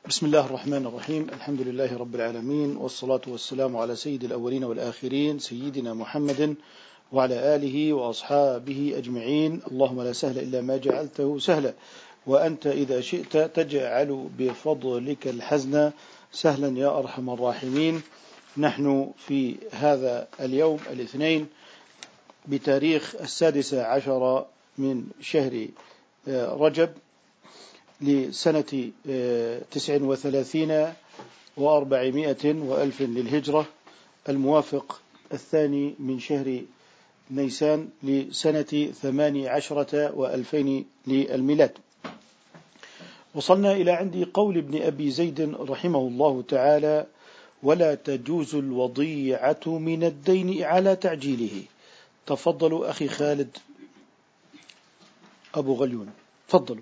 بسم الله الرحمن الرحيم. الحمد لله رب العالمين، والصلاة والسلام على سيد الأولين والآخرين سيدنا محمد وعلى آله وأصحابه أجمعين. اللهم لا سهل إلا ما جعلته سهلا، وأنت إذا شئت تجعل بفضلك الحزن سهلا يا أرحم الراحمين. نحن في هذا اليوم الاثنين بتاريخ 16 من شهر رجب لسنة 39 و400 وألف للهجرة، الموافق 2 من شهر نيسان لسنة 18 و2000 للميلاد. وصلنا إلى عند قول ابن أبي زيد رحمه الله تعالى: ولا تجوز الوضيعة من الدين على تعجيله. تفضلوا أخي خالد أبو غليون، تفضلوا.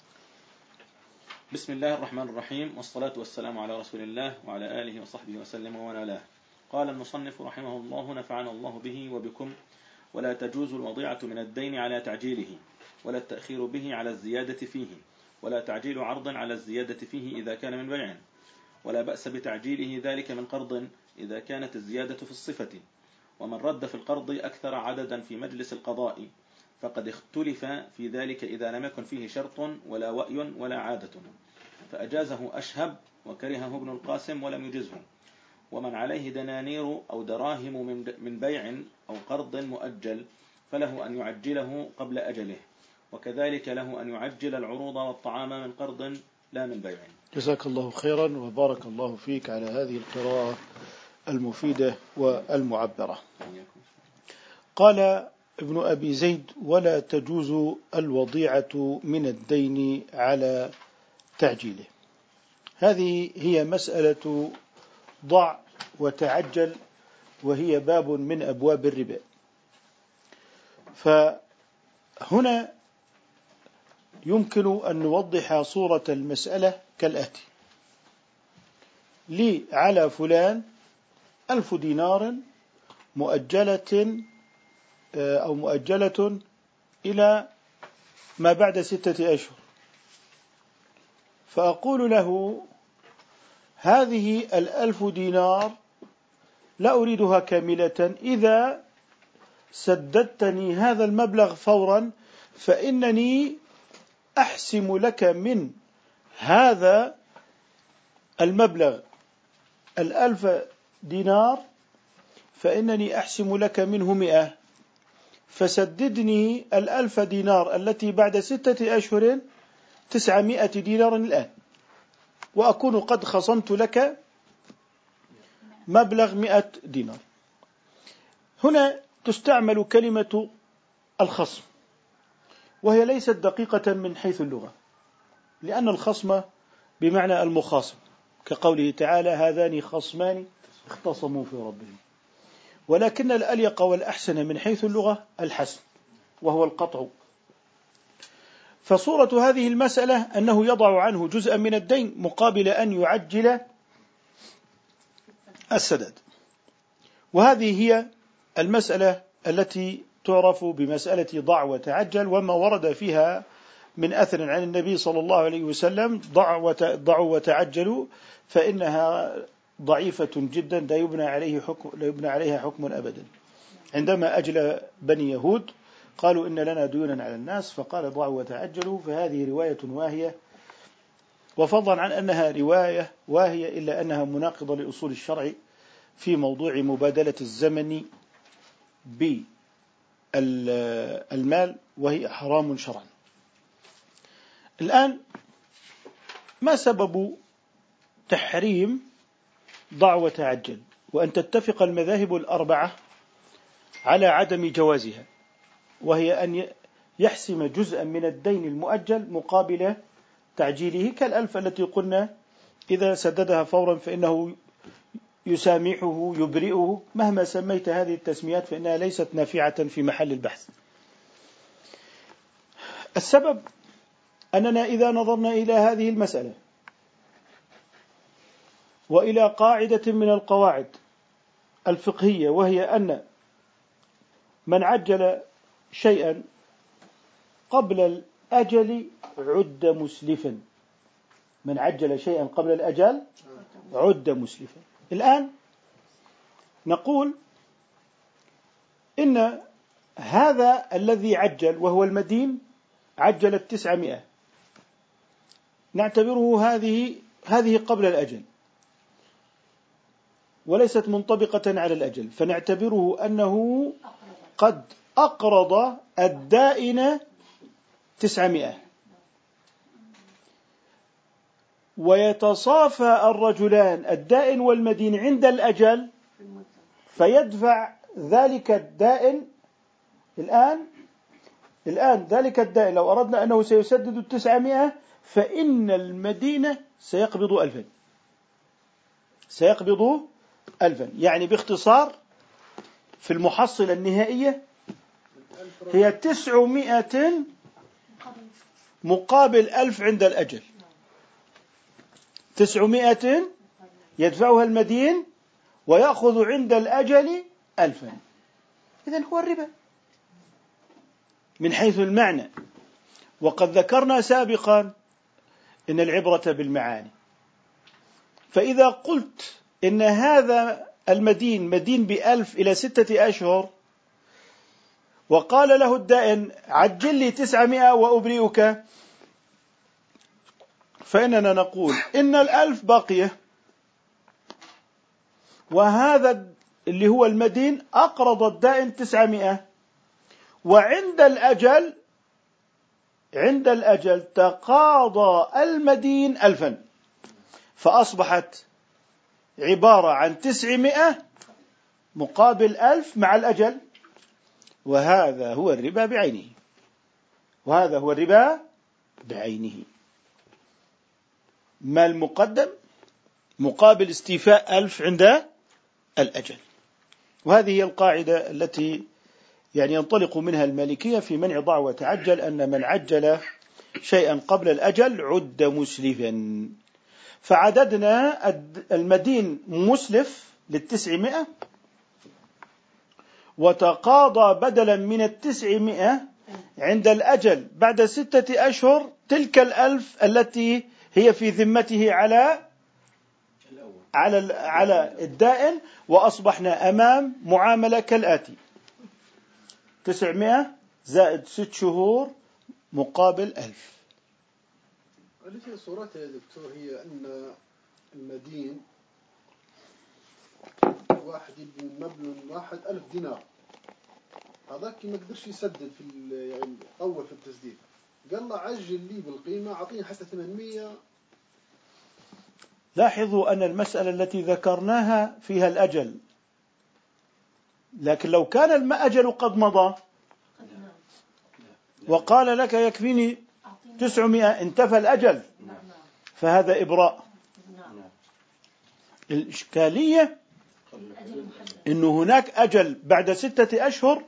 بسم الله الرحمن الرحيم، والصلاة والسلام على رسول الله وعلى آله وصحبه وسلم ومن والاه. قال المصنف رحمه الله نفعنا الله به وبكم: ولا تجوز الوضيعة من الدين على تعجيله، ولا التأخير به على الزيادة فيه، ولا تعجيل عرض على الزيادة فيه إذا كان من بيع، ولا بأس بتعجيله ذلك من قرض إذا كانت الزيادة في الصفة. ومن رد في القرض أكثر عددا في مجلس القضاء فقد اختلف في ذلك إذا لم يكن فيه شرط ولا وأي ولا عادة، فأجازه أشهب وكرهه ابن القاسم ولم يجزه. ومن عليه دنانير أو دراهم من بيع أو قرض مؤجل فله أن يعجله قبل أجله، وكذلك له أن يعجل العروض والطعام من قرض لا من بيع. جزاك الله خيرا وبارك الله فيك على هذه القراءة المفيدة والمعبرة. قال ابن أبي زيد: ولا تجوز الوضيعة من الدين على تعجيله. هذه هي مسألة ضع وتعجل، وهي باب من أبواب الربا. فهنا يمكن أن نوضح صورة المسألة كالآتي: لي على فلان 1000 دينار مؤجلة أو مؤجلة إلى ما بعد 6 أشهر، فأقول له: هذه 1000 دينار لا أريدها كاملة، إذا سددتني هذا المبلغ فورا فإنني أحسم لك من هذا المبلغ 1000 دينار، فإنني أحسم لك منه 100، فسددني 1000 دينار التي بعد 6 أشهر 900 دينار الآن، وأكون قد خصمت لك مبلغ 100 دينار. هنا تستعمل كلمة الخصم، وهي ليست دقيقة من حيث اللغة، لأن الخصم بمعنى المخاصم، كقوله تعالى: هذان خصمان اختصموا في ربهم. ولكن الأليق والأحسن من حيث اللغة الحسم، وهو القطع. فصورة هذه المسألة أنه يضع عنه جزءا من الدين مقابل أن يعجل السداد. وهذه هي المسألة التي تعرف بمسألة ضع وتعجل، وما ورد فيها من أثر عن النبي صلى الله عليه وسلم: ضعوا وتعجلوا، فإنها ضعيفة جدا لا يبنى عليها حكم أبدا. عندما أجل بني يهود قالوا: إن لنا ديونا على الناس، فقال: ضعوا وتعجلوا. فهذه رواية واهية، وفضلا عن أنها رواية واهية إلا أنها مناقضة لأصول الشرع في موضوع مبادلة الزمن بالمال، وهي حرام شرعا. الآن، ما سبب تحريم ضع وتعجل وأن تتفق المذاهب الأربعة على عدم جوازها؟ وهي أن يحسم جزءا من الدين المؤجل مقابل تعجيله، كالألف التي قلنا إذا سددها فورا فإنه يسامحه يبرئه. مهما سميت هذه التسميات فإنها ليست نافعة في محل البحث. السبب أننا إذا نظرنا إلى هذه المسألة وإلى قاعدة من القواعد الفقهية، وهي أن من عجل شيئا قبل الأجل عد مسلفا، من عجل شيئا قبل الأجل عد مسلفا. الآن نقول إن هذا الذي عجل وهو المدين عجل 900، نعتبره هذه قبل الأجل وليست منطبقة على الأجل، فنعتبره أنه قد أقرض الدائن 900، ويتصافى الرجلان الدائن والمدين عند الأجل فيدفع ذلك الدائن. الآن ذلك الدائن لو أردنا أنه سيسدد 900 فإن المدين سيقبض 1000. سيقبض 1000، يعني باختصار في المحصلة النهائية هي 900 مقابل 1000 عند الأجل. 900 يدفعها المدين ويأخذ عند الأجل 1000. إذن هو الربا من حيث المعنى. وقد ذكرنا سابقا إن العبرة بالمعاني، فإذا قلت إن هذا المدين مدين ب1000 إلى 6 أشهر وقال له الدائن عجل لي 900 وأبرئك، فإننا نقول إن 1000 باقية، وهذا اللي هو المدين أقرض الدائن 900، وعند الأجل تقاضى المدين 1000، فأصبحت عبارة عن 900 مقابل 1000 مع الأجل. وهذا هو الربا بعينه. ما المقدم مقابل استيفاء 1000 عند الأجل. وهذه هي القاعدة التي ينطلق منها المالكية في منع ضع وتعجل، أن من عجل شيئا قبل الأجل عد مسلفا. فعددنا المدين مسلف 900، وتقاضى بدلا من 900 عند الأجل بعد 6 أشهر تلك 1000 التي هي في ذمته على الدائن، وأصبحنا أمام معاملة كالآتي: 900 زائد 6 شهور مقابل 1000. التي صورتها يا دكتور هي أن المدين واحد يبني مبلغ واحد 1000 دينار، هذاك ما قدرش يسدد في أول في التسديد، قال له عجل لي بالقيمة أعطيني حتى 800. لاحظوا أن المسألة التي ذكرناها فيها الأجل، لكن لو كان الأجل قد مضى وقال لك يكفيني 900 انتفى الأجل، فهذا إبراء. الإشكالية إنه هناك أجل بعد 6 أشهر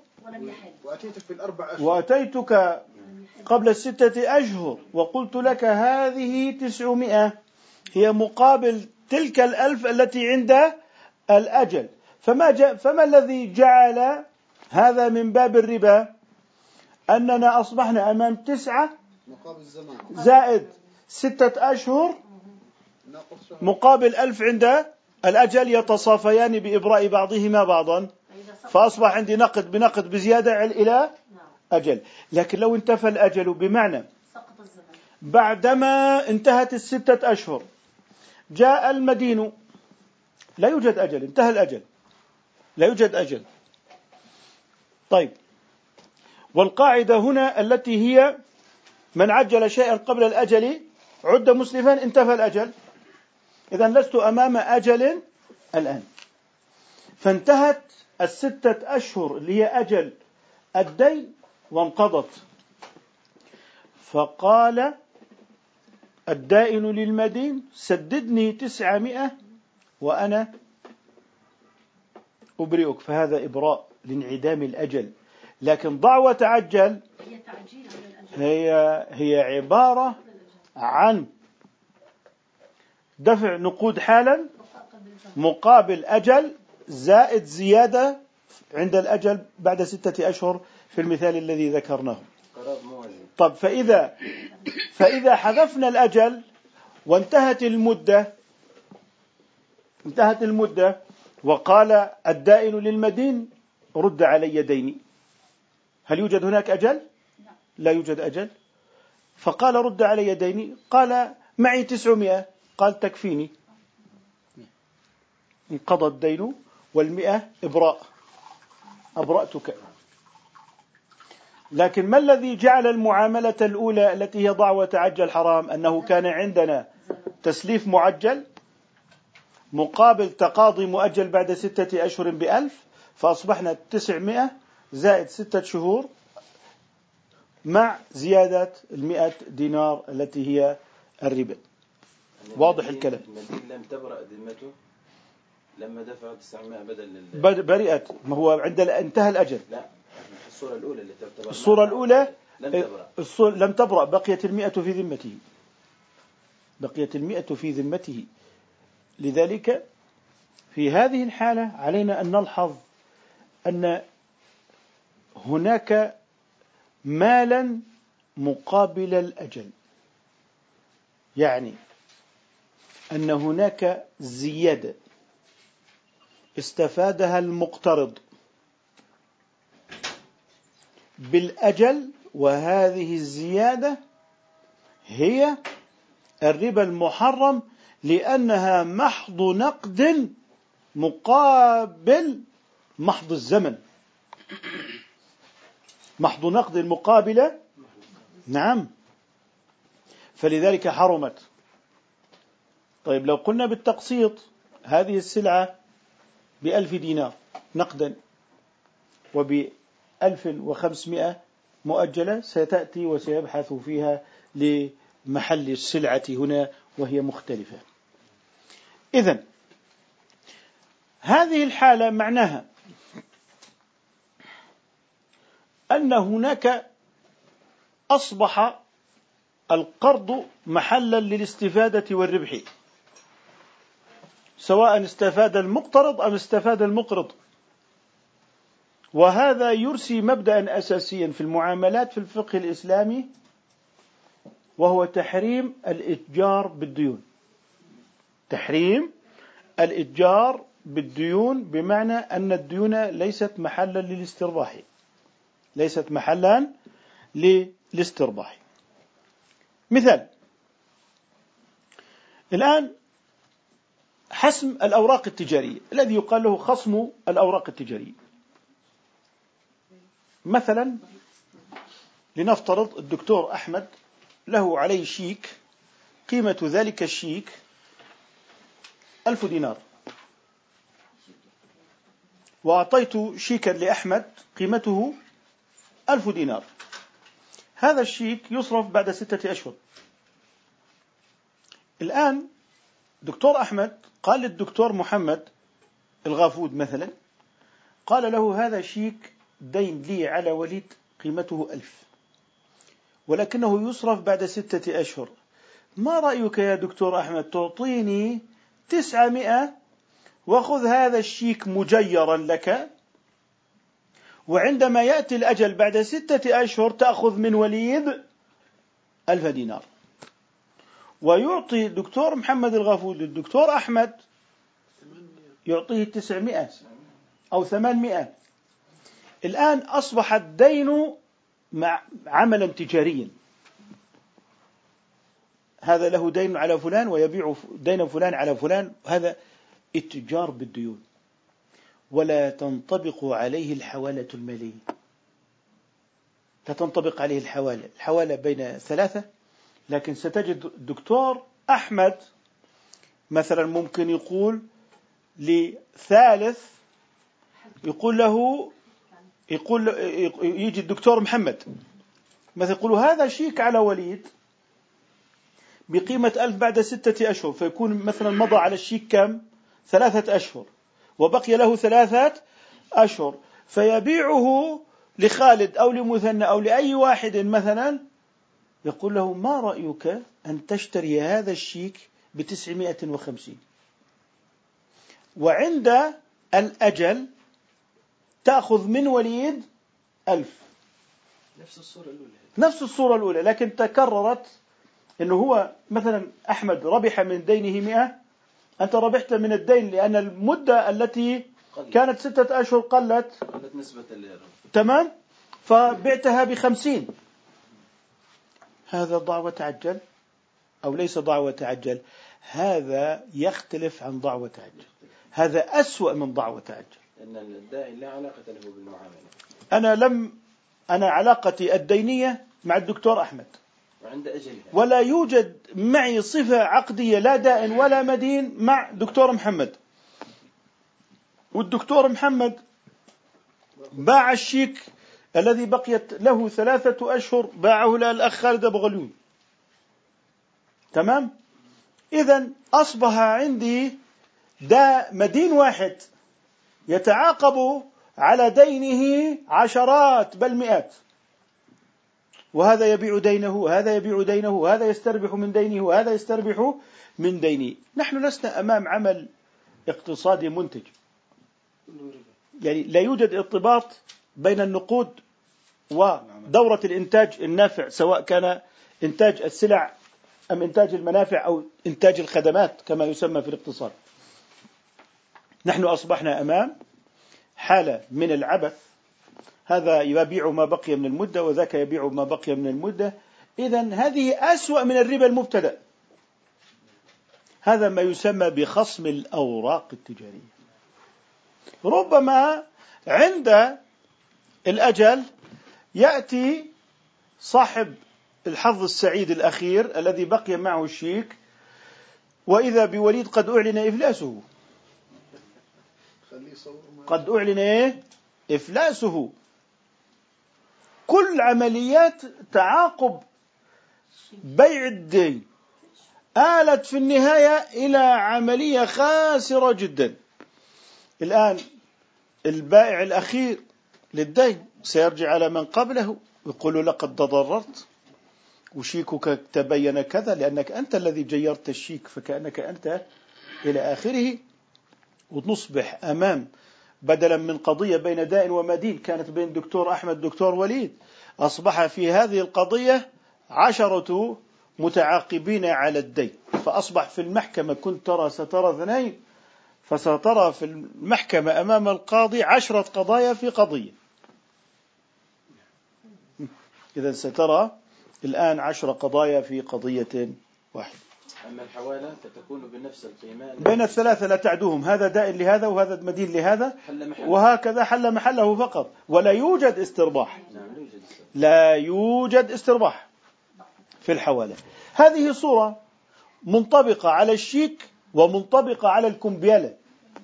وأتيتك قبل 6 أشهر وقلت لك هذه 900 هي مقابل تلك 1000 التي عند الأجل، فما الذي جعل هذا من باب الربا؟ أننا أصبحنا أمام 9 زائد 6 أشهر مقابل 1000 عند الأجل، يتصافيان بإبراء بعضهما بعضا، فأصبح عندي نقد بنقد بزيادة إلى أجل. لكن لو انتفى الأجل بمعنى بعدما انتهت 6 أشهر جاء المدين لا يوجد أجل، انتهى الأجل، لا يوجد أجل. طيب، والقاعدة هنا التي هي من عجل شيئا قبل الأجل عد مسلفا انتفى الأجل. إذن لست أمام أجل الآن، فانتهت 6 أشهر اللي هي أجل الدين وانقضت، فقال الدائن للمدين سددني 900 وأنا أبرئك، فهذا إبراء لانعدام الأجل. لكن ضع وتعجل هي عبارة عن دفع نقود حالا مقابل أجل زائد زيادة عند الأجل بعد 6 أشهر في المثال الذي ذكرناه. طب فإذا حذفنا الأجل وانتهت المدة وقال الدائن للمدين رد علي ديني، هل يوجد هناك أجل؟ لا يوجد أجل. فقال رد علي ديني، قال معي 900، قال تكفيني، انقضى الدين والمئة أبرأتك. لكن ما الذي جعل المعاملة الأولى التي هي ضع وتعجل حرام؟ أنه كان عندنا تسليف معجل مقابل تقاضي مؤجل بعد 6 أشهر ب1000، فأصبحنا 900 زائد 6 شهور مع زيادة 100 دينار التي هي الربا. واضح الكلام؟ المدين لم تبرأ ذمته لما دفع 900 برئت، ما هو عند انتهى الأجل. لا، الصورة الأولى اللي تعتبر الصورة الأولى لم تبرأ. بقيت 100 في ذمته، بقيت 100 في ذمته. لذلك في هذه الحالة علينا أن نلحظ أن هناك مالا مقابل الأجل، يعني أن هناك زيادة استفادها المقترض بالأجل، وهذه الزيادة هي الربا المحرم، لأنها محض نقد مقابل محض الزمن، محض نقد مقابل، نعم، فلذلك حرمت. طيب لو قلنا بالتقسيط هذه السلعة ب1000 دينار نقدا وب1500 مؤجلة، ستأتي وسيبحث فيها لمحل السلعة هنا وهي مختلفة. إذن هذه الحالة معناها أن هناك أصبح القرض محلا للاستفادة والربح، سواء استفاد المقترض أم استفاد المقرض. وهذا يرسي مبدأ أساسيا في المعاملات في الفقه الإسلامي، وهو تحريم الإتجار بالديون. تحريم الإتجار بالديون بمعنى أن الديون ليست محلا للاسترباح، ليست محلا للاسترباح. مثال الآن حسم الأوراق التجارية، الذي يقال له خصم الأوراق التجارية. مثلا لنفترض الدكتور أحمد له عليه شيك، قيمة ذلك الشيك 1000 دينار، وأعطيت شيكا لأحمد قيمته 1000 دينار. هذا الشيك يصرف بعد 6 أشهر. الآن دكتور أحمد قال للدكتور محمد الغافود مثلا، قال له هذا شيك دين لي على وليد قيمته 1000، ولكنه يصرف بعد 6 أشهر. ما رأيك يا دكتور أحمد تعطيني 900 وخذ هذا الشيك مجيرا لك، وعندما يأتي الأجل بعد 6 أشهر تأخذ من وليد 1000 دينار، ويعطي الدكتور محمد الغافود للدكتور أحمد يعطيه 900 أو 800. الآن أصبح الدين عملا تجاريا، هذا له دين على فلان ويبيع دين فلان على فلان، هذا اتجار بالديون، ولا تنطبق عليه الحوالة المالية، لا تنطبق عليه الحوالة بين 3. لكن ستجد الدكتور أحمد مثلا ممكن يقول لثالث، يجي الدكتور محمد مثلا يقول هذا شيك على وليد بقيمة 1000 بعد 6 أشهر، فيكون مثلا مضى على الشيك كم؟ 3 أشهر، وبقي له 3 أشهر، فيبيعه لخالد أو لمثنى أو لأي واحد مثلا، يقول له ما رأيك أن تشتري هذا الشيك ب950، وعند الأجل تأخذ من وليد 1000. نفس الصورة الأولى، لكن تكررت إنه هو مثلا أحمد ربح من دينه 100، أنت ربحت من الدين لأن المدة التي كانت 6 أشهر قلت نسبة تمام، فبعتها ب50. هذا ضع وتعجل أو ليس ضع وتعجل؟ هذا يختلف عن ضع وتعجل، هذا أسوأ من ضع وتعجل. أن الدائن لا علاقة له بالمعاملة. أنا علاقتي الدينية مع الدكتور أحمد وعند أجلها، ولا يوجد معي صفة عقدية لا دائن ولا مدين مع دكتور محمد. والدكتور محمد باع الشيك الذي بقيت له 3 أشهر، باعه للأخ خالد أبو غليون. تمام. إذن أصبح عندي مدين واحد يتعاقب على دينه عشرات بل مئات، وهذا يبيع دينه وهذا يبيع دينه وهذا يستربح من دينه وهذا يستربح من دينه. نحن لسنا أمام عمل اقتصادي منتج، يعني لا يوجد ارتباط بين النقود ودورة الإنتاج النافع، سواء كان إنتاج السلع أم إنتاج المنافع أو إنتاج الخدمات كما يسمى في الاقتصاد. نحن أصبحنا أمام حالة من العبث، هذا يبيع ما بقي من المدة وذاك يبيع ما بقي من المدة. إذن هذه أسوأ من الربا المبتدأ. هذا ما يسمى بخصم الأوراق التجارية. ربما عند الأجل يأتي صاحب الحظ السعيد الأخير الذي بقي معه الشيك، وإذا بوليد قد أعلن إفلاسه، قد أعلن إفلاسه. كل عمليات تعاقب بيع الدين آلت في النهاية إلى عملية خاسرة جدا. الآن البائع الأخير للدين سيرجع على من قبله ويقول لقد تضررت وشيكك تبين كذا لأنك أنت الذي جيرت الشيك، فكأنك أنت إلى آخره. ونصبح أمام بدلا من قضية بين دائن ومدين كانت بين دكتور أحمد دكتور وليد، أصبح في هذه القضية 10 متعاقبين على الدين. فأصبح في المحكمة كنت ترى سترى 2، فسترى في المحكمة أمام القاضي 10 قضايا في قضية. إذا سترى الآن 10 قضايا في قضية واحدة. أما الحوالة فتكون بنفس القيمة بين الثلاثة لا تعدوهم، هذا دائن لهذا وهذا مدين لهذا، وهكذا حل محله فقط، ولا يوجد استرباح. لا يوجد استرباح في الحوالة. هذه صورة منطبقة على الشيك ومنطبقة على الكمبيالة.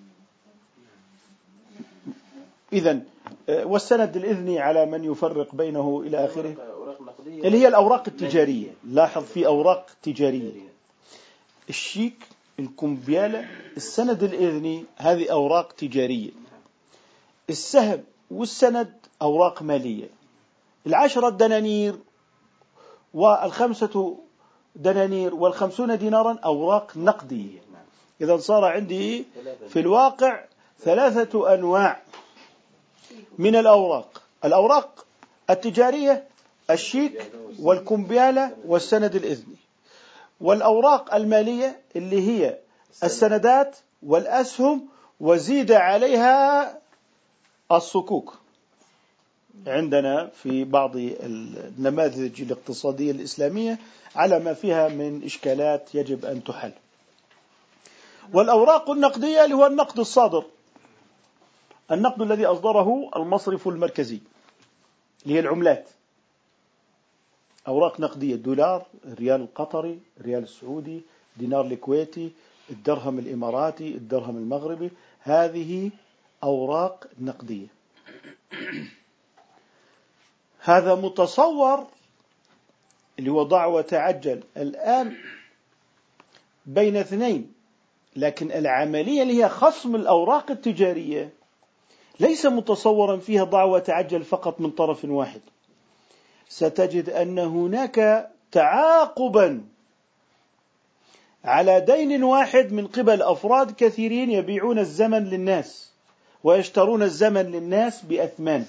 إذن والسند الإذني على من يفرق بينه إلى آخره اللي هي الأوراق التجارية. لاحظ في أوراق تجارية، الشيك، الكمبيالة، السند الإذني، هذه أوراق تجارية. السهم والسند أوراق مالية. 10 دنانير و5 دنانير و50 دينارا أوراق نقدية. إذا صار عندي في الواقع 3 أنواع من الأوراق: الأوراق التجارية، الشيك والكمبيالة والسند الإذني. والأوراق المالية اللي هي السندات والأسهم، وزيد عليها الصكوك. عندنا في بعض النماذج الاقتصادية الإسلامية على ما فيها من إشكالات يجب أن تحل. والأوراق النقدية اللي هو النقد الصادر، النقد الذي أصدره المصرف المركزي اللي هي العملات. أوراق نقدية: الدولار، الريال القطري، الريال السعودي، دينار الكويتي، الدرهم الإماراتي، الدرهم المغربي. هذه أوراق نقدية. هذا متصور اللي هو ضع وتعجل الآن بين 2، لكن العملية اللي هي خصم الأوراق التجارية ليس متصورا فيها ضع وتعجل فقط من طرف واحد. ستجد أن هناك تعاقبا على دين واحد من قبل أفراد كثيرين يبيعون الزمن للناس ويشترون الزمن للناس بأثمان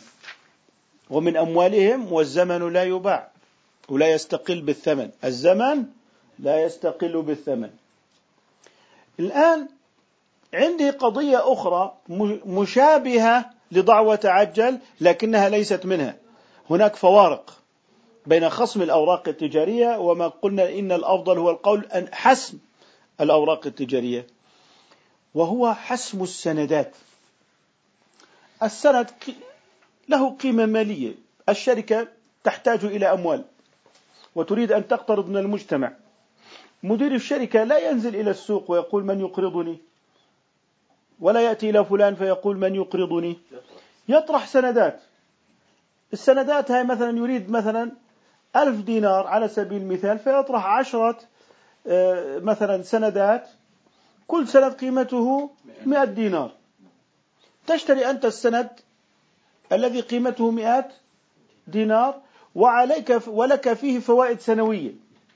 ومن أموالهم، والزمن لا يباع ولا يستقل بالثمن. الزمن لا يستقل بالثمن. الآن عندي قضية أخرى مشابهة لضع وتعجل لكنها ليست منها. هناك فوارق بين خصم الأوراق التجارية وما قلنا إن الأفضل هو القول أن حسم الأوراق التجارية، وهو حسم السندات. السند له قيمة مالية، الشركة تحتاج إلى أموال وتريد أن تقترض من المجتمع. مدير الشركة لا ينزل إلى السوق ويقول من يقرضني، ولا يأتي إلى فلان فيقول من يقرضني، يطرح سندات. السندات هاي مثلا يريد مثلا 1000 دينار على سبيل المثال، فيطرح 10 مثلا سندات، كل سند قيمته 100 دينار. تشتري أنت السند الذي قيمته 100 دينار ولك فيه فوائد سنوية،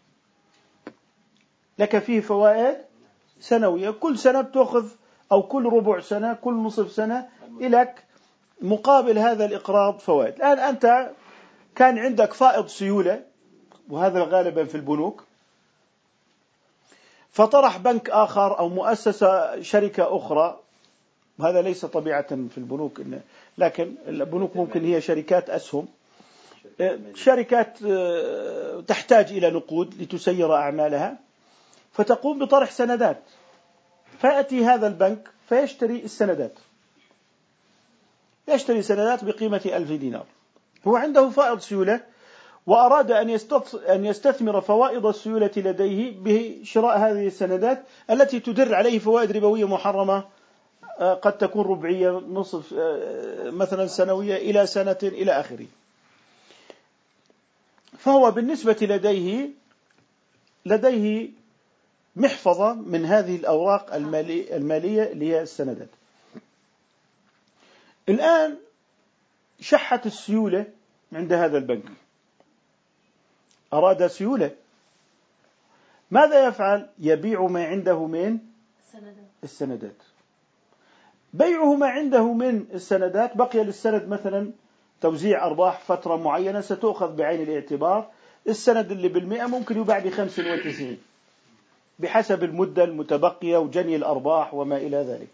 لك فيه فوائد سنوية، كل سنة تأخذ أو كل ربع سنة كل نصف سنة إليك مقابل هذا الإقراض فوائد. الآن أنت كان عندك فائض سيولة، وهذا غالبا في البنوك، فطرح بنك آخر أو مؤسسة شركة أخرى، وهذا ليس طبيعة في البنوك، لكن البنوك ممكن هي شركات أسهم، شركات تحتاج إلى نقود لتسير أعمالها، فتقوم بطرح سندات، فيأتي هذا البنك فيشتري السندات، يشتري سندات بقيمة 1000 دينار. هو عنده فائض سيولة وأراد أن يستثمر فوائد السيولة لديه بشراء هذه السندات التي تدر عليه فوائد ربوية محرمة، قد تكون ربعية، نصف، مثلا سنوية، إلى سنة، إلى آخره. فهو بالنسبة لديه محفظة من هذه الأوراق المالية اللي هي السندات. الآن شحت السيولة عند هذا البنك، أراد سيولة، ماذا يفعل؟ يبيع ما عنده من السندات. بيعه ما عنده من السندات، بقي للسند مثلا توزيع أرباح فترة معينة ستؤخذ بعين الاعتبار. السند اللي بالمئة ممكن يباع ب95 بحسب المدة المتبقية وجني الأرباح وما إلى ذلك.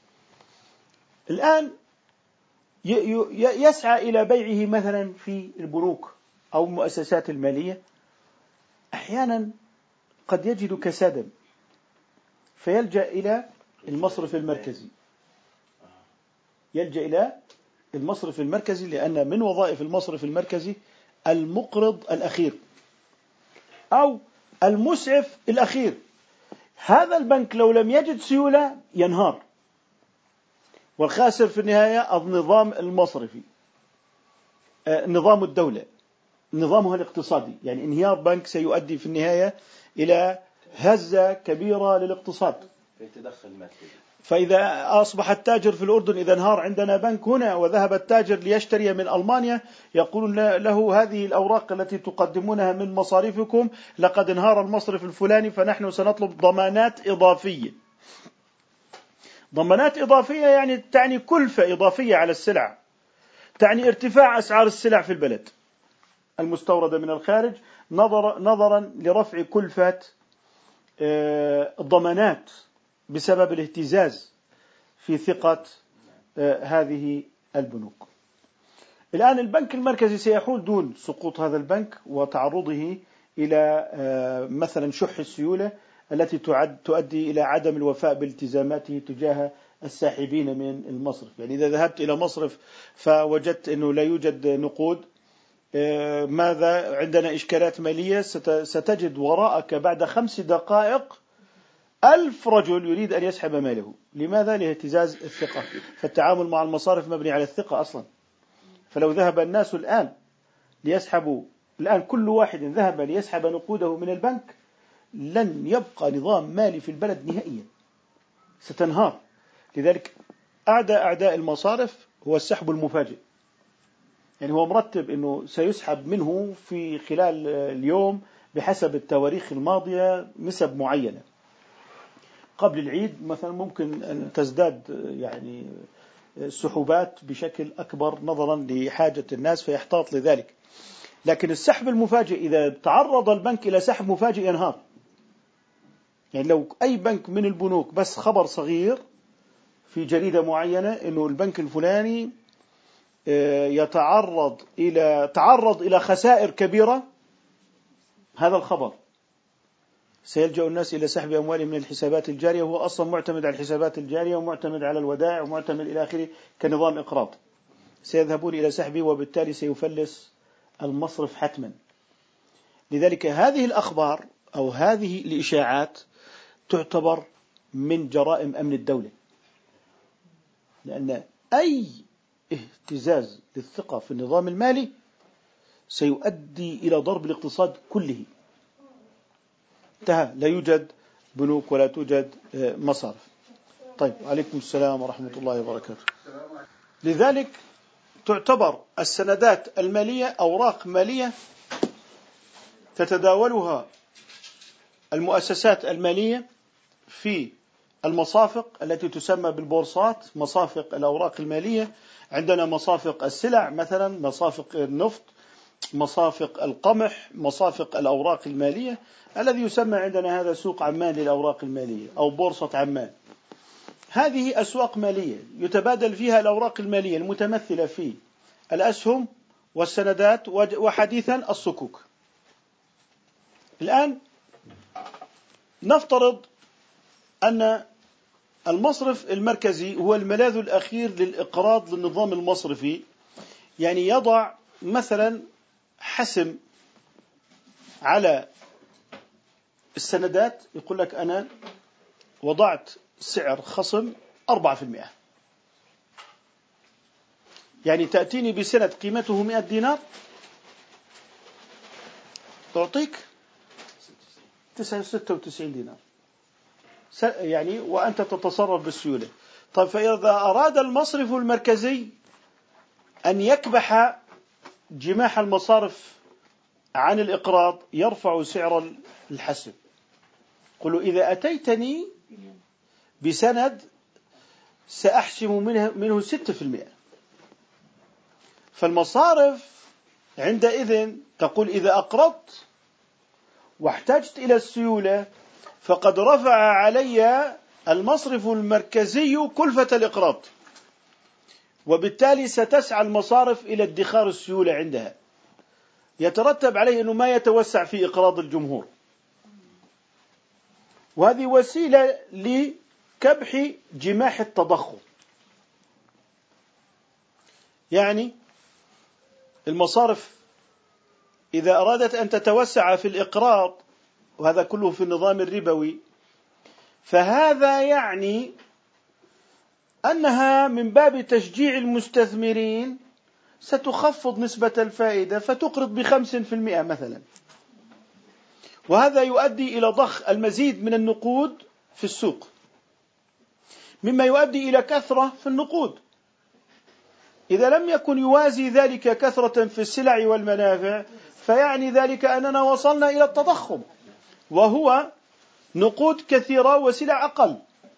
الآن يسعى إلى بيعه مثلا في البنوك أو المؤسسات المالية، أحيانا قد يجد كسادا فيلجأ إلى المصرف المركزي، لأن من وظائف المصرف المركزي المقرض الأخير أو المسعف الأخير. هذا البنك لو لم يجد سيولة ينهار، والخاسر في النهاية النظام المصرفي، نظام الدولة، نظامها الاقتصادي. يعني انهيار بنك سيؤدي في النهاية إلى هزة كبيرة للاقتصاد. فإذا أصبح التاجر في الأردن إذا انهار عندنا بنك هنا، وذهب التاجر ليشتري من ألمانيا، يقول له هذه الأوراق التي تقدمونها من مصاريفكم لقد انهار المصرف الفلاني، فنحن سنطلب ضمانات إضافية. ضمانات إضافية يعني تعني كلفة إضافية على السلع، تعني ارتفاع أسعار السلع في البلد المستوردة من الخارج، نظرا لرفع كلفة الضمانات بسبب الاهتزاز في ثقة هذه البنوك. الآن البنك المركزي سيحول دون سقوط هذا البنك وتعرضه إلى مثلا شح السيولة التي تؤدي إلى عدم الوفاء بالتزاماته تجاه الساحبين من المصرف. يعني إذا ذهبت إلى مصرف فوجدت أنه لا يوجد نقود، ماذا عندنا إشكالات مالية، ستجد وراءك بعد 5 دقائق 1000 رجل يريد أن يسحب ماله. لماذا؟ لاهتزاز الثقة. فالتعامل مع المصارف مبني على الثقة أصلا. فلو ذهب الناس الآن ليسحبوا، الآن كل واحد ذهب ليسحب نقوده من البنك، لن يبقى نظام مالي في البلد نهائيا، ستنهار. لذلك أعداء المصارف هو السحب المفاجئ. يعني هو مرتب أنه سيسحب منه في خلال اليوم بحسب التواريخ الماضية نسب معينة. قبل العيد مثلا ممكن أن تزداد يعني السحوبات بشكل أكبر نظرا لحاجة الناس فيحتاط لذلك. لكن السحب المفاجئ إذا تعرض البنك إلى سحب مفاجئ ينهار. يعني لو أي بنك من البنوك بس خبر صغير في جريدة معينة إنه البنك الفلاني تعرض إلى خسائر كبيرة، هذا الخبر سيلجأ الناس إلى سحب أموالهم من الحسابات الجارية، وهو أصلا معتمد على الحسابات الجارية ومعتمد على الودائع ومعتمد إلى آخره كنظام إقراض. سيذهبون إلى سحبه وبالتالي سيفلس المصرف حتما. لذلك هذه الأخبار أو هذه الإشاعات تعتبر من جرائم أمن الدولة، لأن أي اهتزاز للثقة في النظام المالي سيؤدي إلى ضرب الاقتصاد كله. انتهى، لا يوجد بنوك ولا توجد مصارف. طيب، عليكم السلام ورحمة الله وبركاته. لذلك تعتبر السندات المالية أوراق مالية تتداولها المؤسسات المالية في المصافق التي تسمى بالبورصات، مصافق الأوراق المالية. عندنا مصافق السلع مثلا، مصافق النفط، مصافق القمح، مصافق الأوراق المالية. الذي يسمى عندنا هذا سوق عمان للأوراق المالية أو بورصة عمان. هذه أسواق مالية يتبادل فيها الأوراق المالية المتمثلة في الأسهم والسندات وحديثا الصكوك. الآن نفترض أن المصرف المركزي هو الملاذ الأخير للإقراض للنظام المصرفي، يعني يضع مثلا حسم على السندات، يقول لك أنا وضعت سعر خصم 4%، يعني تأتيني بسند قيمته 100 دينار تعطيك 96 دينار، يعني وأنت تتصرف بالسيولة. طيب، فإذا أراد المصرف المركزي أن يكبح جماح المصارف عن الإقراض يرفع سعر الحسم، قل إذا أتيتني بسند سأحسم منه 6%. فالمصارف عندئذ تقول إذا أقرضت واحتجت إلى السيولة فقد رفع علي المصرف المركزي كلفة الإقراض، وبالتالي ستسعى المصارف إلى ادخار السيولة عندها، يترتب عليه أنه ما يتوسع في إقراض الجمهور، وهذه وسيلة لكبح جماح التضخم. يعني المصارف إذا أرادت أن تتوسع في الإقراض، وهذا كله في النظام الربوي، فهذا يعني أنها من باب تشجيع المستثمرين ستخفض نسبة الفائدة فتقرض ب5% مثلا، وهذا يؤدي إلى ضخ المزيد من النقود في السوق، مما يؤدي إلى كثرة في النقود. إذا لم يكن يوازي ذلك كثرة في السلع والمنافع، فيعني ذلك أننا وصلنا إلى التضخم، وهو نقود كثيرة وسلع أقل.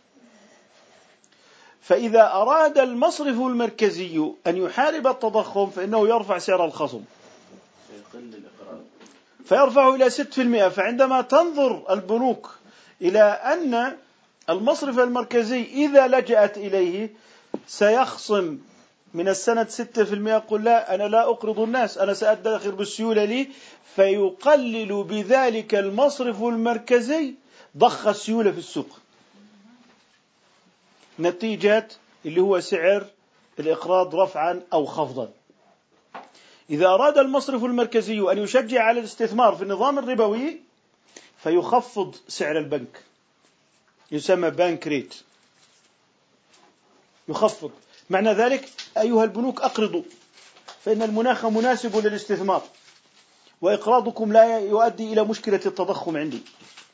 فإذا أراد المصرف المركزي أن يحارب التضخم فإنه يرفع سعر الخصم فيرفعه إلى 6%. فعندما تنظر البنوك إلى أن المصرف المركزي إذا لجأت إليه سيخصم من السند 6%، يقول لا، أنا لا أقرض الناس، أنا سأدخر بالسيولة لي، فيقلل بذلك المصرف المركزي ضخ السيولة في السوق، نتيجة اللي هو سعر الإقراض رفعا أو خفضا. إذا أراد المصرف المركزي أن يشجع على الاستثمار في النظام الربوي فيخفض سعر البنك، يسمى بانك ريت، يخفض. معنى ذلك أيها البنوك أقرضوا، فإن المناخ مناسب للاستثمار، وإقراضكم لا يؤدي إلى مشكلة التضخم عندي.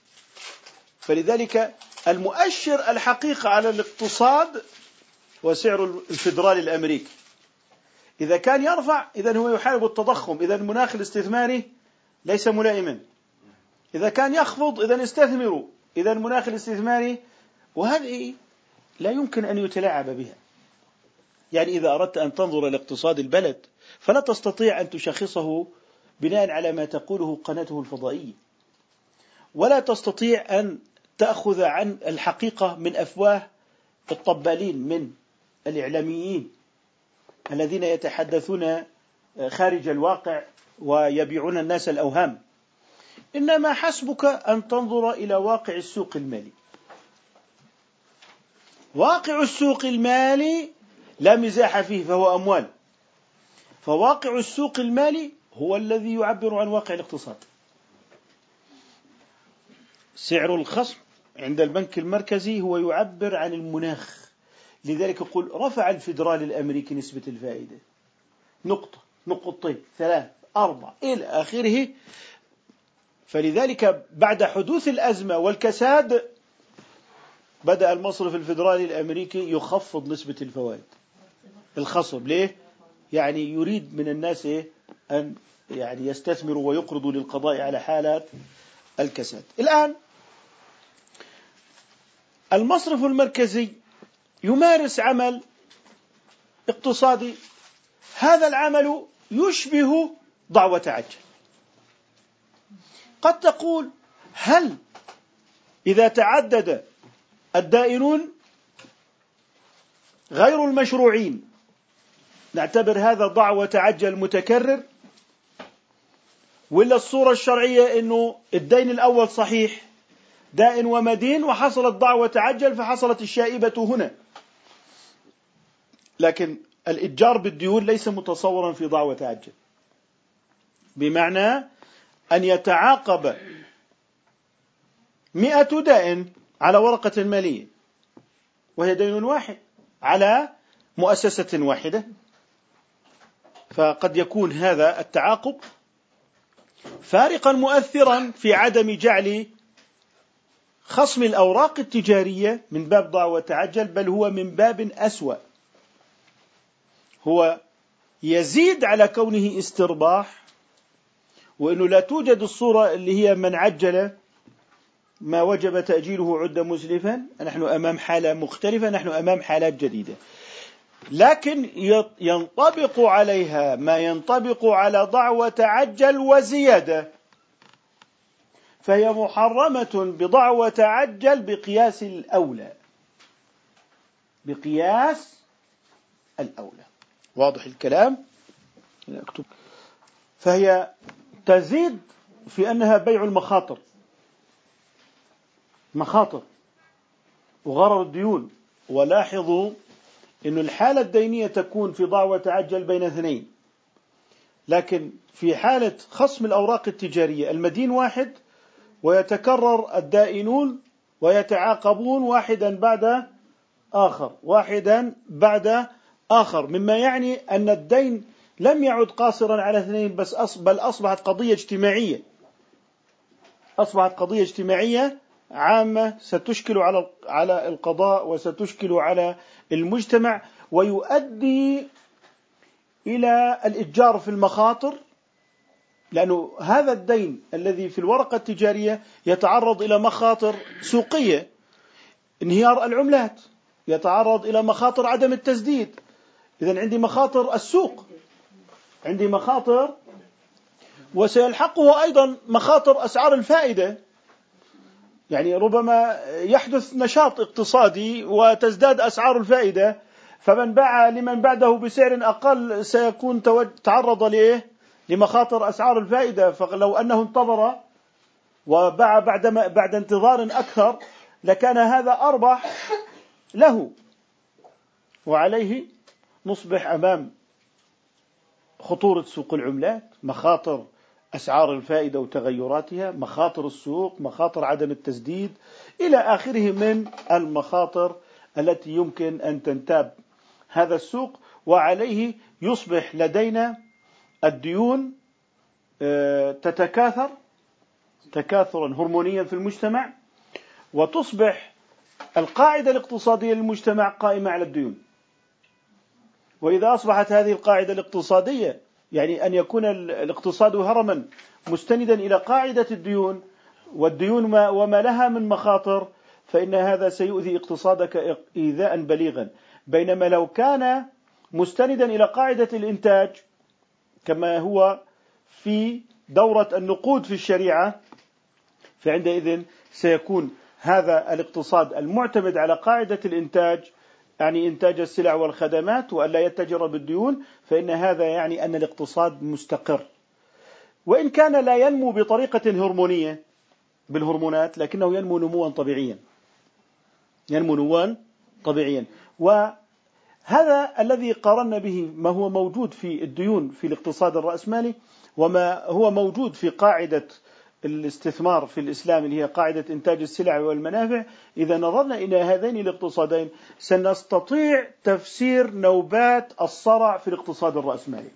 فلذلك المؤشر الحقيقي على الاقتصاد وسعر الفيدرالي الأمريكي، إذا كان يرفع إذن هو يحارب التضخم، إذن المناخ الاستثماري ليس ملائما. إذا كان يخفض إذن استثمروا، إذن المناخ الاستثماري، وهذه لا يمكن أن يتلاعب بها. يعني إذا أردت أن تنظر لاقتصاد البلد فلا تستطيع أن تشخصه بناء على ما تقوله قناته الفضائية، ولا تستطيع أن تأخذ عن الحقيقة من أفواه الطبالين من الإعلاميين الذين يتحدثون خارج الواقع ويبيعون الناس الأوهام، إنما حسبك أن تنظر إلى واقع السوق المالي. واقع السوق المالي لا مزاح فيه، فهو أموال. فواقع السوق المالي هو الذي يعبر عن واقع الاقتصاد. سعر الخصم عند البنك المركزي هو يعبر عن المناخ. لذلك يقول رفع الفيدرالي الأمريكي نسبة الفائدة نقطة، نقطتين، 3، 4 إلى آخره. فلذلك بعد حدوث الأزمة والكساد بدأ المصرف الفيدرالي الأمريكي يخفض نسبة الفوائد الخصم. ليه؟ يعني يريد من الناس أن يستثمروا ويقرضوا للقضاء على حالات الكساد. الآن المصرف المركزي يمارس عمل اقتصادي، هذا العمل يشبه ضعوة عجل. قد تقول هل إذا تعدد الدائنون غير المشروعين نعتبر هذا ضعوة عجل متكرر، ولا الصورة الشرعية أنه الدين الأول صحيح دائن ومدين وحصلت ضعوة عجل فحصلت الشائبة هنا؟ لكن الإتجار بالديون ليس متصورا في ضعوة عجل، بمعنى أن يتعاقب 100 دائن على ورقة مالية وهي دين واحد على مؤسسة واحدة، فقد يكون هذا التعاقب فارقا مؤثرا في عدم جعل خصم الأوراق التجارية من باب ضعوة عجل، بل هو من باب أسوأ، هو يزيد على كونه استرباح، وأنه لا توجد الصورة اللي هي من عجل ما وجب تأجيله عد مسلفا. نحن أمام حالة مختلفة، نحن أمام حالات جديدة، لكن ينطبق عليها ما ينطبق على ضعوة عجل وزيادة، فهي محرمة بضعوة عجل بقياس الأولى، بقياس الأولى. واضح الكلام؟ فهي تزيد في أنها بيع المخاطر، مخاطر وغرر الديون. ولاحظوا أن الحالة الدينية تكون في ضعوة عجل بين اثنين، لكن في حالة خصم الأوراق التجارية المدين واحد ويتكرر الدائنون ويتعاقبون واحدا بعد آخر، واحدا بعد آخر، مما يعني أن الدين لم يعد قاصرا على اثنين بس، بل أصبحت قضية اجتماعية، أصبحت قضية اجتماعية عامة ستشكل على القضاء وستشكل على المجتمع، ويؤدي إلى الإتجار في المخاطر، لأنه هذا الدين الذي في الورقة التجارية يتعرض إلى مخاطر سوقية، انهيار العملات، يتعرض إلى مخاطر عدم التسديد. إذن عندي مخاطر السوق، عندي مخاطر، وسيلحقه أيضا مخاطر أسعار الفائدة. يعني ربما يحدث نشاط اقتصادي وتزداد أسعار الفائدة، فمن باع لمن بعده بسعر أقل سيكون تعرض لمخاطر أسعار الفائدة. فلو أنه انتظر وباع بعد انتظار أكثر لكان هذا أربح له. وعليه نصبح أمام خطورة سوق العملات، مخاطر أسعار الفائدة وتغيراتها، مخاطر السوق، مخاطر عدم التسديد، إلى آخره من المخاطر التي يمكن أن تنتاب هذا السوق. وعليه يصبح لدينا الديون تتكاثر تكاثرا هرمونيا في المجتمع، وتصبح القاعدة الاقتصادية للمجتمع قائمة على الديون. وإذا أصبحت هذه القاعدة الاقتصادية، يعني أن يكون الاقتصاد هرما مستندا إلى قاعدة الديون، والديون وما لها من مخاطر، فإن هذا سيؤذي اقتصادك إيذاء بليغا. بينما لو كان مستندا إلى قاعدة الإنتاج كما هو في دورة النقود في الشريعة، فعندئذ سيكون هذا الاقتصاد المعتمد على قاعدة الإنتاج، يعني إنتاج السلع والخدمات وألا يتجر بالديون، فإن هذا يعني أن الاقتصاد مستقر، وإن كان لا ينمو بطريقة هرمونية بالهرمونات، لكنه ينمو نموا طبيعيا، ينمو نموا طبيعيا. وهذا الذي قارنا به ما هو موجود في الديون في الاقتصاد الرأسمالي، وما هو موجود في قاعدة الاستثمار في الإسلام اللي هي قاعدة إنتاج السلع والمنافع. إذا نظرنا إلى هذين الاقتصادين سنستطيع تفسير نوبات الصرع في الاقتصاد الرأسمالي.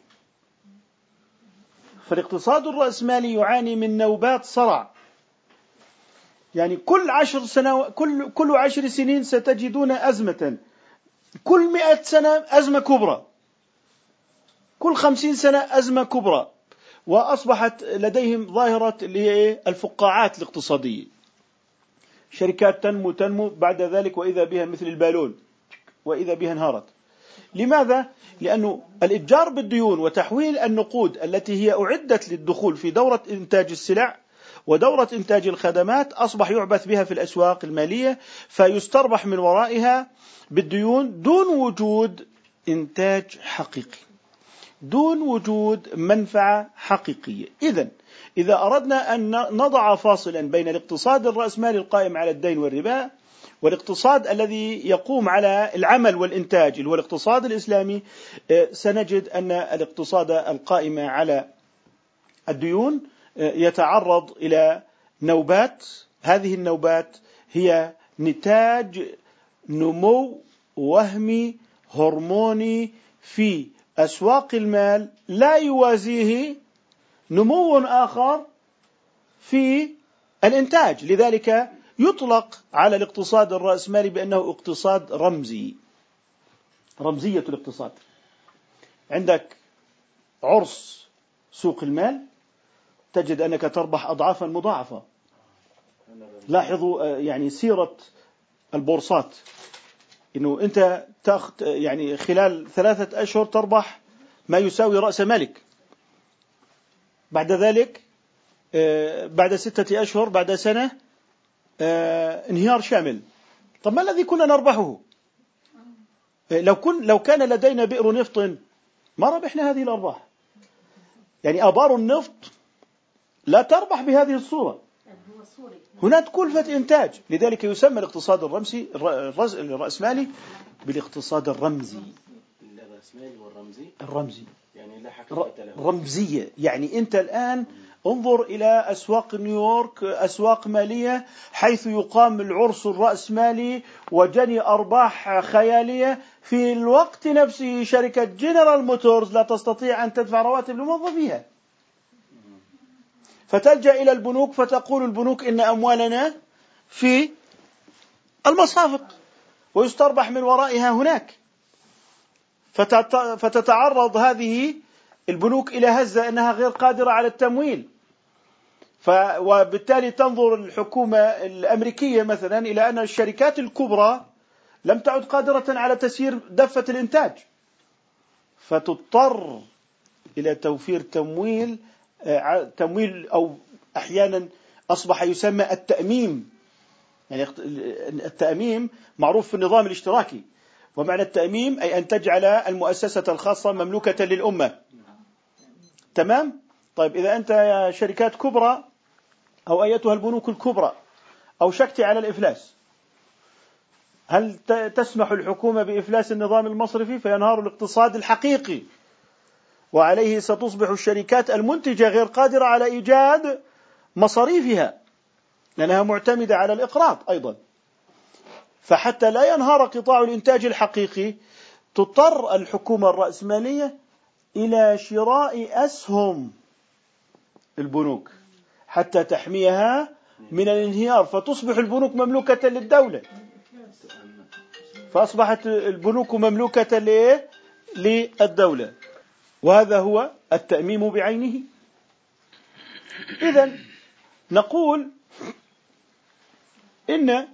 فالاقتصاد الرأسمالي يعاني من نوبات صرع، يعني كل 10 سنوات، كل 10 سنين ستجدون أزمة، كل 100 سنة أزمة كبرى، كل 50 سنة أزمة كبرى. وأصبحت لديهم ظاهرة الفقاعات الاقتصادية، شركات تنمو بعد ذلك وإذا بها مثل البالون وإذا بها انهارت. لماذا؟ لأنه الإتجار بالديون وتحويل النقود التي هي أعدت للدخول في دورة إنتاج السلع ودورة إنتاج الخدمات أصبح يعبث بها في الأسواق المالية، فيستربح من ورائها بالديون دون وجود إنتاج حقيقي، دون وجود منفعة حقيقية. إذا أردنا أن نضع فاصلا بين الاقتصاد الرأسمالي القائم على الدين والربا والاقتصاد الذي يقوم على العمل والإنتاج اللي هو الاقتصاد الإسلامي، سنجد أن الاقتصاد القائم على الديون يتعرض إلى نوبات. هذه النوبات هي نتاج نمو وهمي هرموني في أسواق المال لا يوازيه نمو آخر في الإنتاج. لذلك يطلق على الاقتصاد الرأسمالي بأنه اقتصاد رمزي، رمزية الاقتصاد. عندك عرس سوق المال تجد أنك تربح أضعافا مضاعفة. لاحظوا يعني سيرة البورصات، إنه أنت يعني خلال 3 أشهر تربح ما يساوي رأس مالك، بعد ذلك بعد 6 أشهر بعد سنة انهيار شامل. طب ما الذي كنا نربحه؟ لو كان لدينا بئر نفط ما ربحنا هذه الأرباح. يعني آبار النفط لا تربح بهذه الصورة، هناك كلفة إنتاج. لذلك يسمى الاقتصاد الرأسمالي بالاقتصاد الرمزي. الرمزي يعني لا حقيقة له، رمزية. يعني أنت الآن انظر إلى أسواق نيويورك، أسواق مالية حيث يقام العرس الرأسمالي وجني أرباح خيالية، في الوقت نفسه شركة جنرال موتورز لا تستطيع أن تدفع رواتب لموظفيها، فتلجأ إلى البنوك فتقول البنوك إن أموالنا في المصافق ويستربح من ورائها هناك، فتتعرض هذه البنوك إلى هزة أنها غير قادرة على التمويل. وبالتالي تنظر الحكومة الأمريكية مثلا إلى أن الشركات الكبرى لم تعد قادرة على تسيير دفة الإنتاج، فتضطر إلى توفير تمويل أو أحيانا أصبح يسمى التأميم. يعني التأميم معروف في النظام الاشتراكي، ومعنى التأميم أي أن تجعل المؤسسة الخاصة مملوكة للأمة. تمام؟ طيب إذا أنت يا شركات كبرى أو أيتها البنوك الكبرى أوشكت على الإفلاس، هل تسمح الحكومة بإفلاس النظام المصرفي فينهار الاقتصاد الحقيقي، وعليه ستصبح الشركات المنتجة غير قادرة على إيجاد مصاريفها لأنها معتمدة على الإقراض أيضا. فحتى لا ينهار قطاع الإنتاج الحقيقي تضطر الحكومة الرأسمالية إلى شراء أسهم البنوك حتى تحميها من الانهيار، فتصبح البنوك مملوكة للدولة، فأصبحت البنوك مملوكة للدولة، وهذا هو التأميم بعينه. إذن نقول إن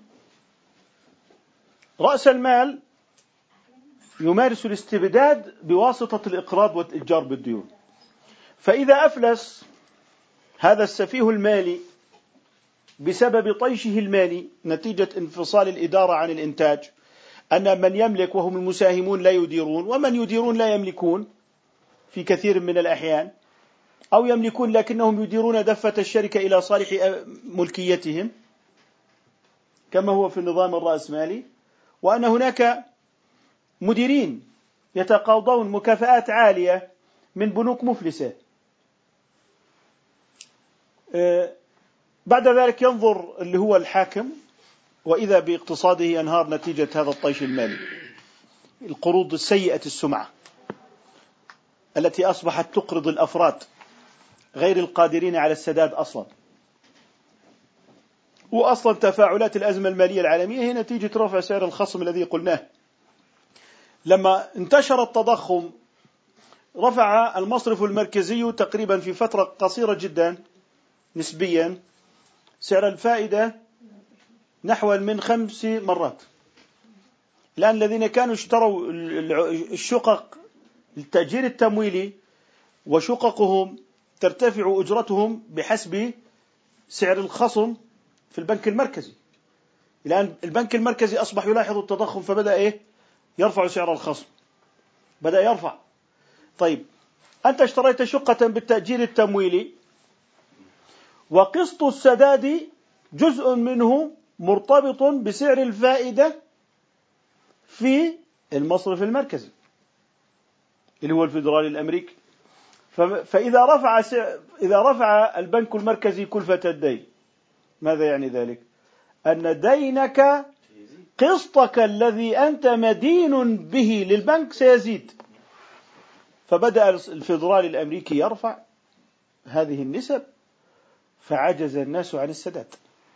رأس المال يمارس الاستبداد بواسطة الإقراض والإتجار بالديون، فإذا أفلس هذا السفيه المالي بسبب طيشه المالي نتيجة انفصال الإدارة عن الإنتاج، أن من يملك وهم المساهمون لا يديرون، ومن يديرون لا يملكون في كثير من الأحيان، أو يملكون لكنهم يديرون دفة الشركة إلى صالح ملكيتهم كما هو في النظام الرأسمالي، وأن هناك مديرين يتقاضون مكافآت عالية من بنوك مفلسة. بعد ذلك ينظر اللي هو الحاكم وإذا باقتصاده ينهار نتيجة هذا الطيش المالي، القروض السيئة السمعة التي أصبحت تقرض الأفراد غير القادرين على السداد أصلا. وأصلا تفاعلات الأزمة المالية العالمية هي نتيجة رفع سعر الخصم الذي قلناه. لما انتشر التضخم رفع المصرف المركزي تقريبا في فترة قصيرة جدا نسبيا سعر الفائدة نحو من 5 مرات. الآن الذين كانوا اشتروا الشقق التأجير التمويلي وشققهم ترتفع أجرتهم بحسب سعر الخصم في البنك المركزي. الآن البنك المركزي أصبح يلاحظ التضخم فبدأ يرفع سعر الخصم، بدأ يرفع. طيب أنت اشتريت شقة بالتأجير التمويلي وقسط السداد جزء منه مرتبط بسعر الفائدة في المصرف المركزي اللي هو الفيدرالي الأمريكي. فإذا رفع البنك المركزي كلفة الدين، ماذا يعني ذلك؟ أن دينك قسطك الذي أنت مدين به للبنك سيزيد. فبدأ الفيدرالي الأمريكي يرفع هذه النسب فعجز الناس عن السداد،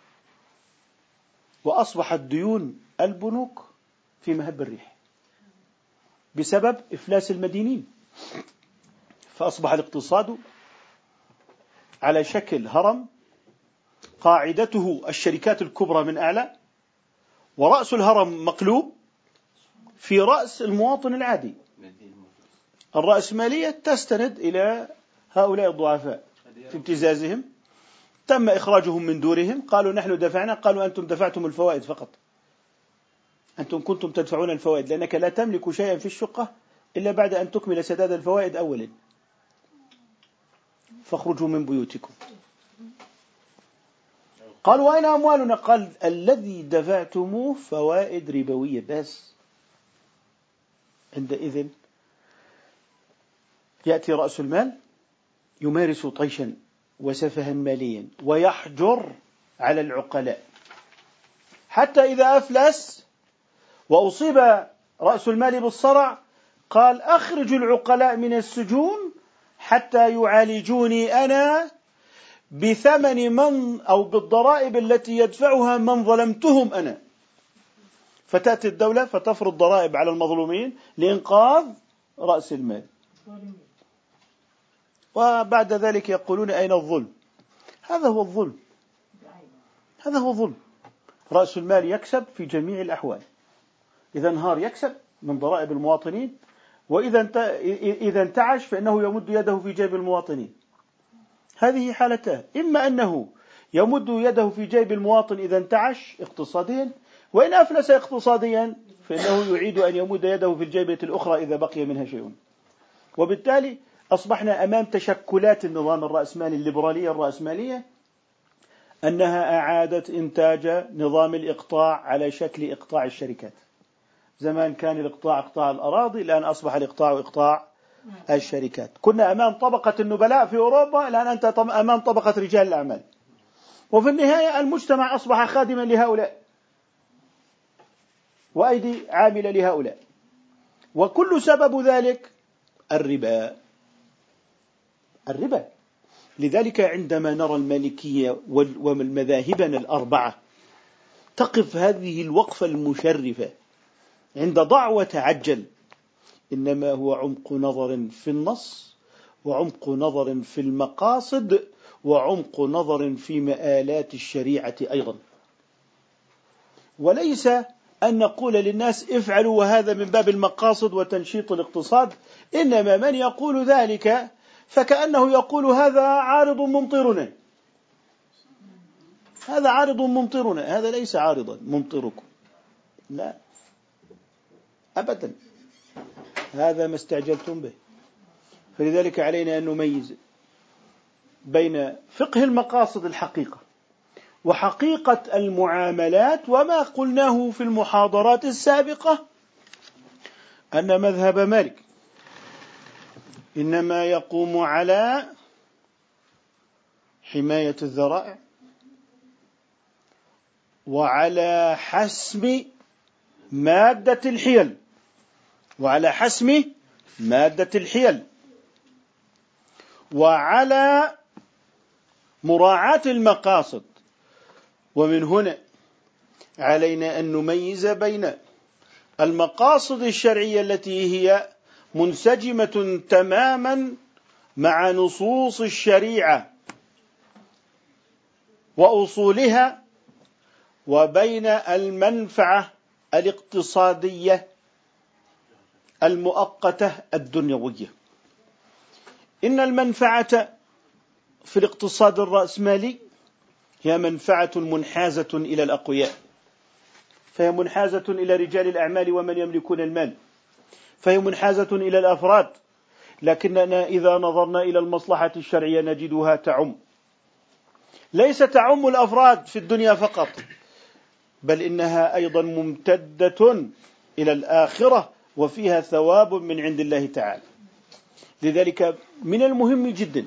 وأصبحت ديون البنوك في مهب الريح بسبب إفلاس المدينين. فأصبح الاقتصاد على شكل هرم قاعدته الشركات الكبرى من أعلى، ورأس الهرم مقلوب في رأس المواطن العادي. الرأسمالية تستند إلى هؤلاء الضعفاء في ابتزازهم، تم إخراجهم من دورهم، قالوا نحن دفعنا، قالوا أنتم دفعتم الفوائد فقط، أنتم كنتم تدفعون الفوائد لأنك لا تملك شيئا في الشقة إلا بعد أن تكمل سداد الفوائد أولا، فاخرجوا من بيوتكم. قالوا أين أموالنا؟ قال الذي دفعتموه فوائد ربوية بس. عندئذ يأتي رأس المال يمارس طيشا وسفها ماليا ويحجر على العقلاء، حتى إذا أفلس وأصيب رأس المال بالصرع قال أخرج العقلاء من السجون حتى يعالجوني أنا بثمن من أو بالضرائب التي يدفعها من ظلمتهم أنا. فتأتي الدولة فتفرض ضرائب على المظلومين لإنقاذ رأس المال، وبعد ذلك يقولون أين الظلم؟ هذا هو الظلم، هذا هو الظلم. رأس المال يكسب في جميع الأحوال، إذا انهار يكسب من ضرائب المواطنين، وإذا انتعش فإنه يمد يده في جيب المواطنين. هذه حالتان، إما أنه يمد يده في جيب المواطن إذا انتعش اقتصاديا، وإن أفلس اقتصاديا فإنه يعيد أن يمد يده في الجيبة الأخرى إذا بقي منها شيء. وبالتالي أصبحنا أمام تشكلات النظام الرأسمالي الليبرالية الرأسمالية أنها أعادت إنتاج نظام الإقطاع على شكل إقطاع الشركات. زمان كان الإقطاع إقطاع الأراضي، الآن أصبح الإقطاع إقطاع الشركات. كنا أمام طبقة النبلاء في أوروبا، الآن أنت أمام طبقة رجال الأعمال، وفي النهاية المجتمع أصبح خادما لهؤلاء وأيدي عاملة لهؤلاء، وكل سبب ذلك الربا. لذلك عندما نرى المالكية ومذاهبنا الأربعة تقف هذه الوقفة المشرفة عند ضع وتعجل، إنما هو عمق نظر في النص، وعمق نظر في المقاصد، وعمق نظر في مآلات الشريعة أيضا. وليس أن نقول للناس افعلوا وهذا من باب المقاصد وتنشيط الاقتصاد، إنما من يقول ذلك فكأنه يقول هذا عارض ممطرنا، هذا عارض ممطرنا، هذا ليس عارضا ممطركم، لا أبدا، هذا ما استعجلتم به. فلذلك علينا أن نميز بين فقه المقاصد الحقيقة وحقيقة المعاملات. وما قلناه في المحاضرات السابقة أن مذهب مالك إنما يقوم على حماية الذرائع وعلى حسم مادة الحيل، وعلى حسم مادة الحيل، وعلى مراعاة المقاصد. ومن هنا علينا أن نميز بين المقاصد الشرعية التي هي منسجمة تماما مع نصوص الشريعة وأصولها، وبين المنفعة الاقتصادية المؤقتة الدنيوية. إن المنفعة في الاقتصاد الرأسمالي هي منفعة منحازة إلى الأقوياء، فهي منحازة إلى رجال الأعمال ومن يملكون المال، فهي منحازة إلى الأفراد. لكننا إذا نظرنا إلى المصلحة الشرعية نجدها تعم، ليس تعم الأفراد في الدنيا فقط، بل إنها أيضا ممتدة إلى الآخرة وفيها ثواب من عند الله تعالى. لذلك من المهم جدا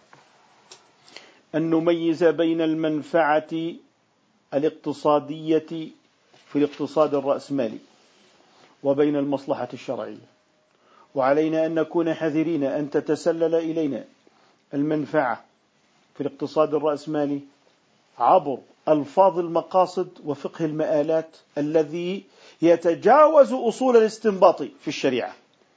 أن نميز بين المنفعة الاقتصادية في الاقتصاد الرأسمالي وبين المصلحة الشرعية. وعلينا أن نكون حذرين أن تتسلل إلينا المنفعة في الاقتصاد الرأسمالي عبر ألفاظ المقاصد وفقه المآلات الذي يتجاوز أصول الاستنباط في الشريعة،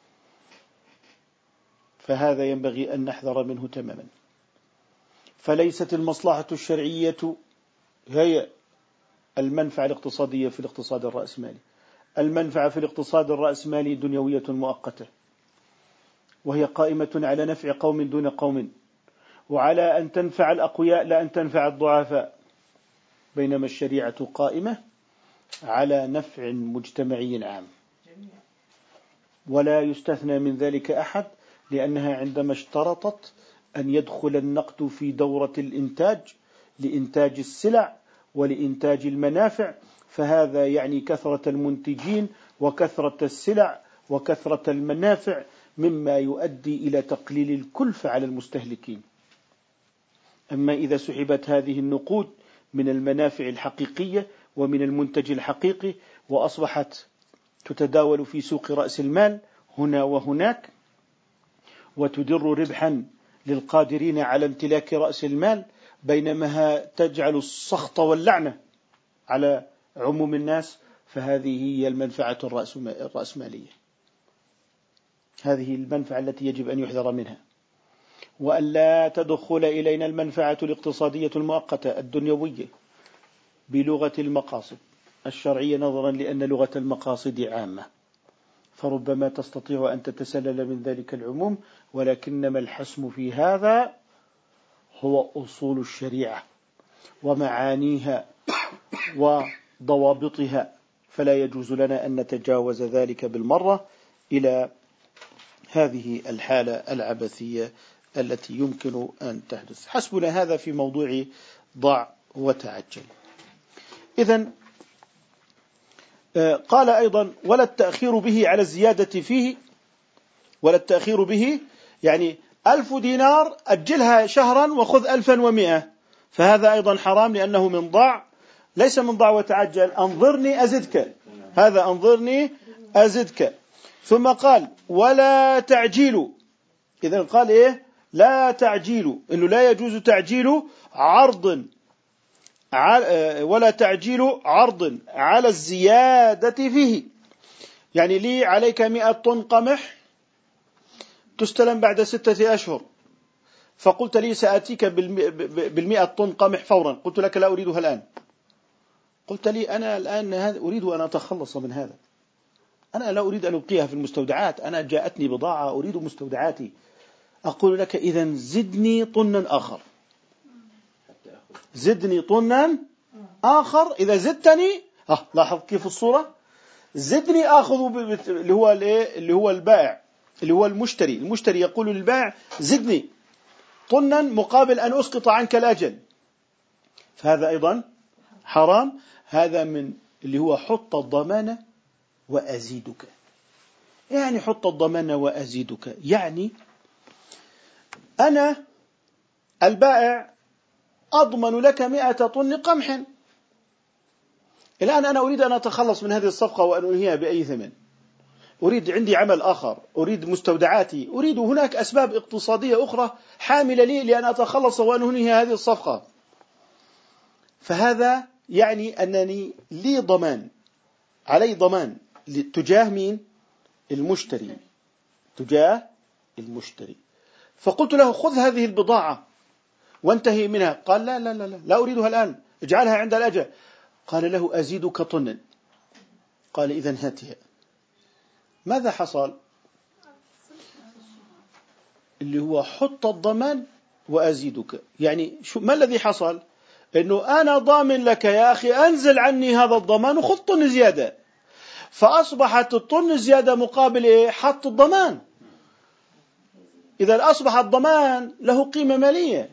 فهذا ينبغي أن نحذر منه تماما. فليست المصلحة الشرعية هي المنفعة الاقتصادية في الاقتصاد الرأسمالي. المنفعة في الاقتصاد الرأسمالي دنيوية مؤقتة، وهي قائمة على نفع قوم دون قوم، وعلى أن تنفع الأقوياء لا أن تنفع الضعفاء، بينما الشريعة قائمة على نفع مجتمعي عام، ولا يستثنى من ذلك أحد، لأنها عندما اشترطت أن يدخل النقد في دورة الإنتاج لإنتاج السلع ولإنتاج المنافع، فهذا يعني كثرة المنتجين وكثرة السلع وكثرة المنافع، مما يؤدي إلى تقليل الكلفة على المستهلكين. أما إذا سحبت هذه النقود من المنافع الحقيقية ومن المنتج الحقيقي وأصبحت تتداول في سوق رأس المال هنا وهناك وتدر ربحا للقادرين على امتلاك رأس المال، بينما تجعل السخط واللعنة على عموم الناس، فهذه هي المنفعة الرأسمالية. هذه المنفعة التي يجب أن يحذر منها، وأن لا تدخل إلينا المنفعة الاقتصادية المؤقتة الدنيوية بلغة المقاصد الشرعية، نظرا لأن لغة المقاصد عامة، فربما تستطيع أن تتسلل من ذلك العموم، ولكنما الحسم في هذا هو أصول الشريعة ومعانيها وضوابطها، فلا يجوز لنا أن نتجاوز ذلك بالمرة إلى هذه الحالة العبثية التي يمكن أن تحدث. حسبنا هذا في موضوع ضع وتعجل. إذن قال أيضا ولا التأخير به على الزيادة فيه، ولا التأخير به يعني 1000 دينار أجلها شهرا وخذ 1100، فهذا أيضا حرام، لأنه من ضع، ليس من ضع وتعجل. أنظرني أزدك، هذا أنظرني أزدك. ثم قال ولا تعجيل. إذن قال إيه؟ لا تعجيل، إنه لا يجوز تعجيل عرض، ولا تعجيل عرض على الزيادة فيه. يعني لي عليك 100 طن قمح تستلم بعد 6 أشهر، فقلت لي سأتيك 100 طن قمح فورا، قلت لك لا أريدها الآن، قلت لي أنا الآن أريد أن أتخلص من هذا، أنا لا أريد أن أبقيها في المستودعات، أنا جاءتني بضاعة أريد مستودعاتي. أقول لك إذن زدني طنا آخر، زدني طنا آخر. إذا زدتني لاحظ كيف الصورة، زدني آخذ اللي هو اللي هو البائع، اللي هو المشتري. المشتري يقول للبائع زدني طنا مقابل أن أسقط عنك الأجل، فهذا أيضا حرام. هذا من اللي هو حط الضمان وأزيدك. يعني حط الضمان وأزيدك، يعني أنا البائع أضمن لك 100 طن قمح. الآن أنا أريد أن أتخلص من هذه الصفقة وأن أنهيها بأي ثمن. أريد عندي عمل آخر، أريد مستودعاتي، أريد هناك أسباب اقتصادية أخرى حاملة لي لأن أتخلص وأن أنهي هذه الصفقة. فهذا يعني أنني لي ضمان، علي ضمان تجاه مين؟ المشتري، تجاه المشتري. فقلت له خذ هذه البضاعة وانتهي منها. قال لا لا لا لا, لا أريدها الآن، اجعلها عند الأجل. قال له أزيدك طنا. قال إذن هاتها. ماذا حصل؟ اللي هو حط الضمان وأزيدك. يعني ما الذي حصل؟ إنه أنا ضامن لك يا أخي، أنزل عني هذا الضمان وخذ طن زيادة. فأصبحت الطن زيادة مقابل حط الضمان. إذا أصبح الضمان له قيمة مالية،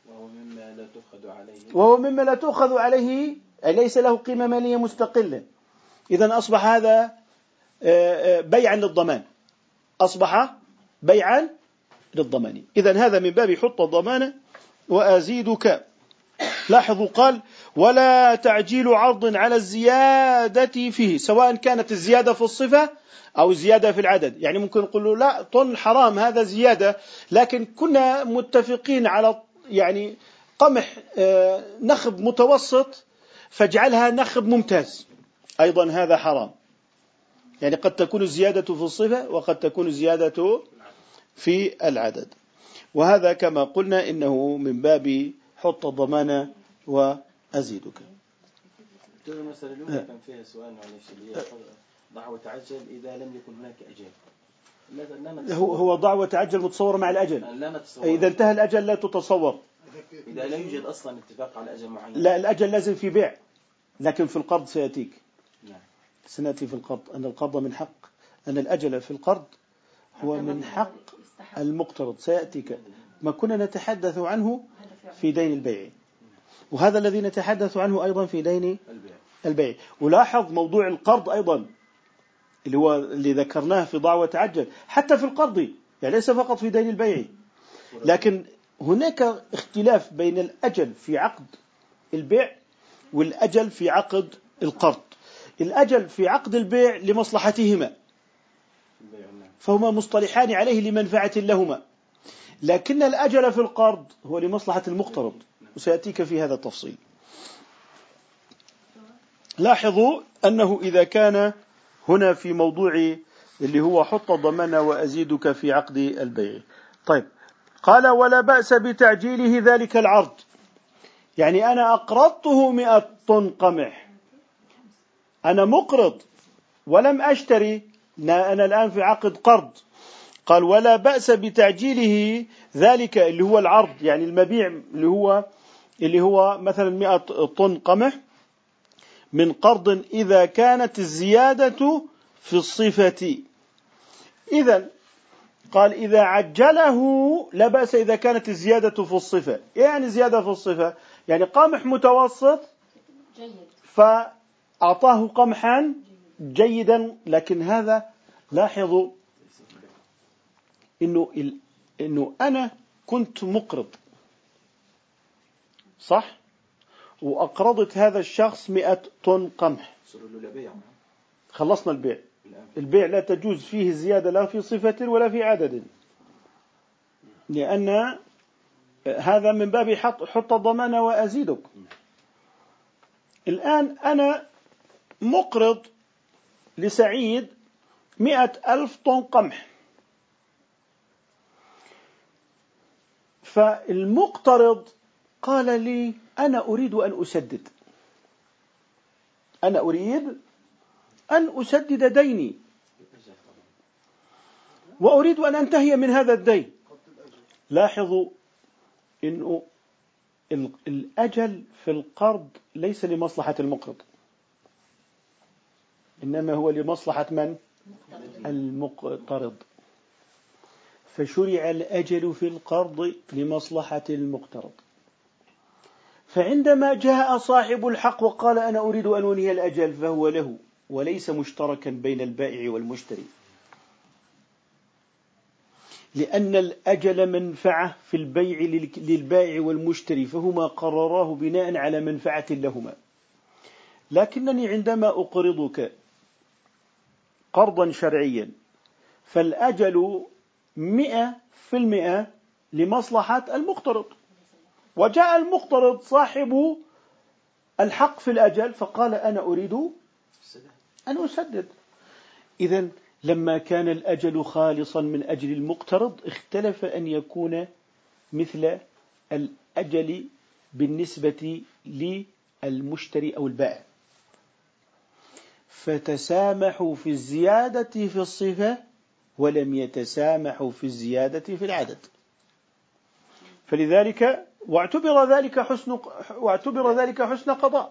وهو مما لا تؤخذ عليه، أي ليس له قيمة مالية مستقلة. إذا أصبح هذا بيعا للضمان، أصبح بيعا للضمان. إذا هذا من باب حط الضمان وأزيدك. لاحظوا قال ولا تعجيل عرض على الزيادة فيه، سواء كانت الزيادة في الصفة أو زيادة في العدد. يعني ممكن نقول له لا طن حرام، هذا زيادة، لكن كنا متفقين على يعني قمح نخب متوسط فاجعلها نخب ممتاز، أيضا هذا حرام. يعني قد تكون الزيادة في الصفة وقد تكون الزيادة في العدد. وهذا كما قلنا إنه من باب حط الضمان وأزيدك. المسألة الأولى كان فيها سؤال معلش، ضع وتعجل إذا لم يكن هناك أجل. هو ضع وتعجل متصور مع الأجل. إذا انتهى الأجل لا تتصور. إذا لا يوجد أصلا اتفاق على أجل معين. لا، الأجل لازم في بيع، لكن في القرض سيأتيك. سنأتي في القرض أن القرض من حق، أن الأجل في القرض هو من حق المقترض، سيأتيك ما كنا نتحدث عنه في دين البيع، وهذا الذي نتحدث عنه أيضا في دين البيع. ولاحظ موضوع القرض أيضا اللي هو اللي ذكرناه في ضع وتعجل، حتى في القرض، يعني ليس فقط في دين البيع، لكن هناك اختلاف بين الأجل في عقد البيع والأجل في عقد القرض. الأجل في عقد البيع لمصلحتهما، فهما مصطلحان عليه لمنفعة لهما، لكن الأجل في القرض هو لمصلحة المقترض، وسيأتيك في هذا التفصيل. لاحظوا أنه إذا كان هنا في موضوع اللي هو حط الضمان وأزيدك في عقد البيع. طيب قال ولا بأس بتعجيله ذلك العرض. يعني أنا أقرضته 100 طن قمح، أنا مقرض ولم أشتري، أنا الآن في عقد قرض. قال ولا بأس بتعجيله ذلك اللي هو العرض، يعني المبيع اللي هو مثلا 100 طن قمح من قرض إذا كانت الزيادة في الصفة. إذن قال إذا عجله لا بأس إذا كانت الزيادة في الصفة. يعني زيادة في الصفة يعني قمح متوسط فأعطاه قمحا جيدا، لكن هذا لاحظوا إنه أنا كنت مقرض صح، وأقرضت هذا الشخص 100 طن قمح، خلصنا البيع. البيع لا تجوز فيه الزيادة لا في صفة ولا في عدد، لأن هذا من باب حط الضمان وأزيدك. الآن أنا مقرض لسعيد 100,000 طن قمح، فالمقترض قال لي أنا أريد أن أسدد، أنا أريد أن أسدد ديني وأريد أن أنتهي من هذا الدين. لاحظوا إنه الأجل في القرض ليس لمصلحة المقرض، إنما هو لمصلحة من؟ المقترض. فشرع الأجل في القرض لمصلحة المقترض. فعندما جاء صاحب الحق وقال أنا أريد أن أنهي الأجل فهو له وليس مشتركا بين البائع والمشتري، لأن الأجل منفعة في البيع للبائع والمشتري، فهما قرراه بناء على منفعة لهما. لكنني عندما أقرضك قرضا شرعيا فالأجل 100% لمصلحة المقترض، وجاء المقترض صاحب الحق في الأجل فقال أنا أريد أن أسدد. إذن لما كان الأجل خالصا من أجل المقترض اختلف أن يكون مثل الأجل بالنسبة للمشتري أو البائع، فتسامحوا في الزيادة في الصفة ولم يتسامحوا في الزيادة في العدد. فلذلك واعتبر ذلك حسن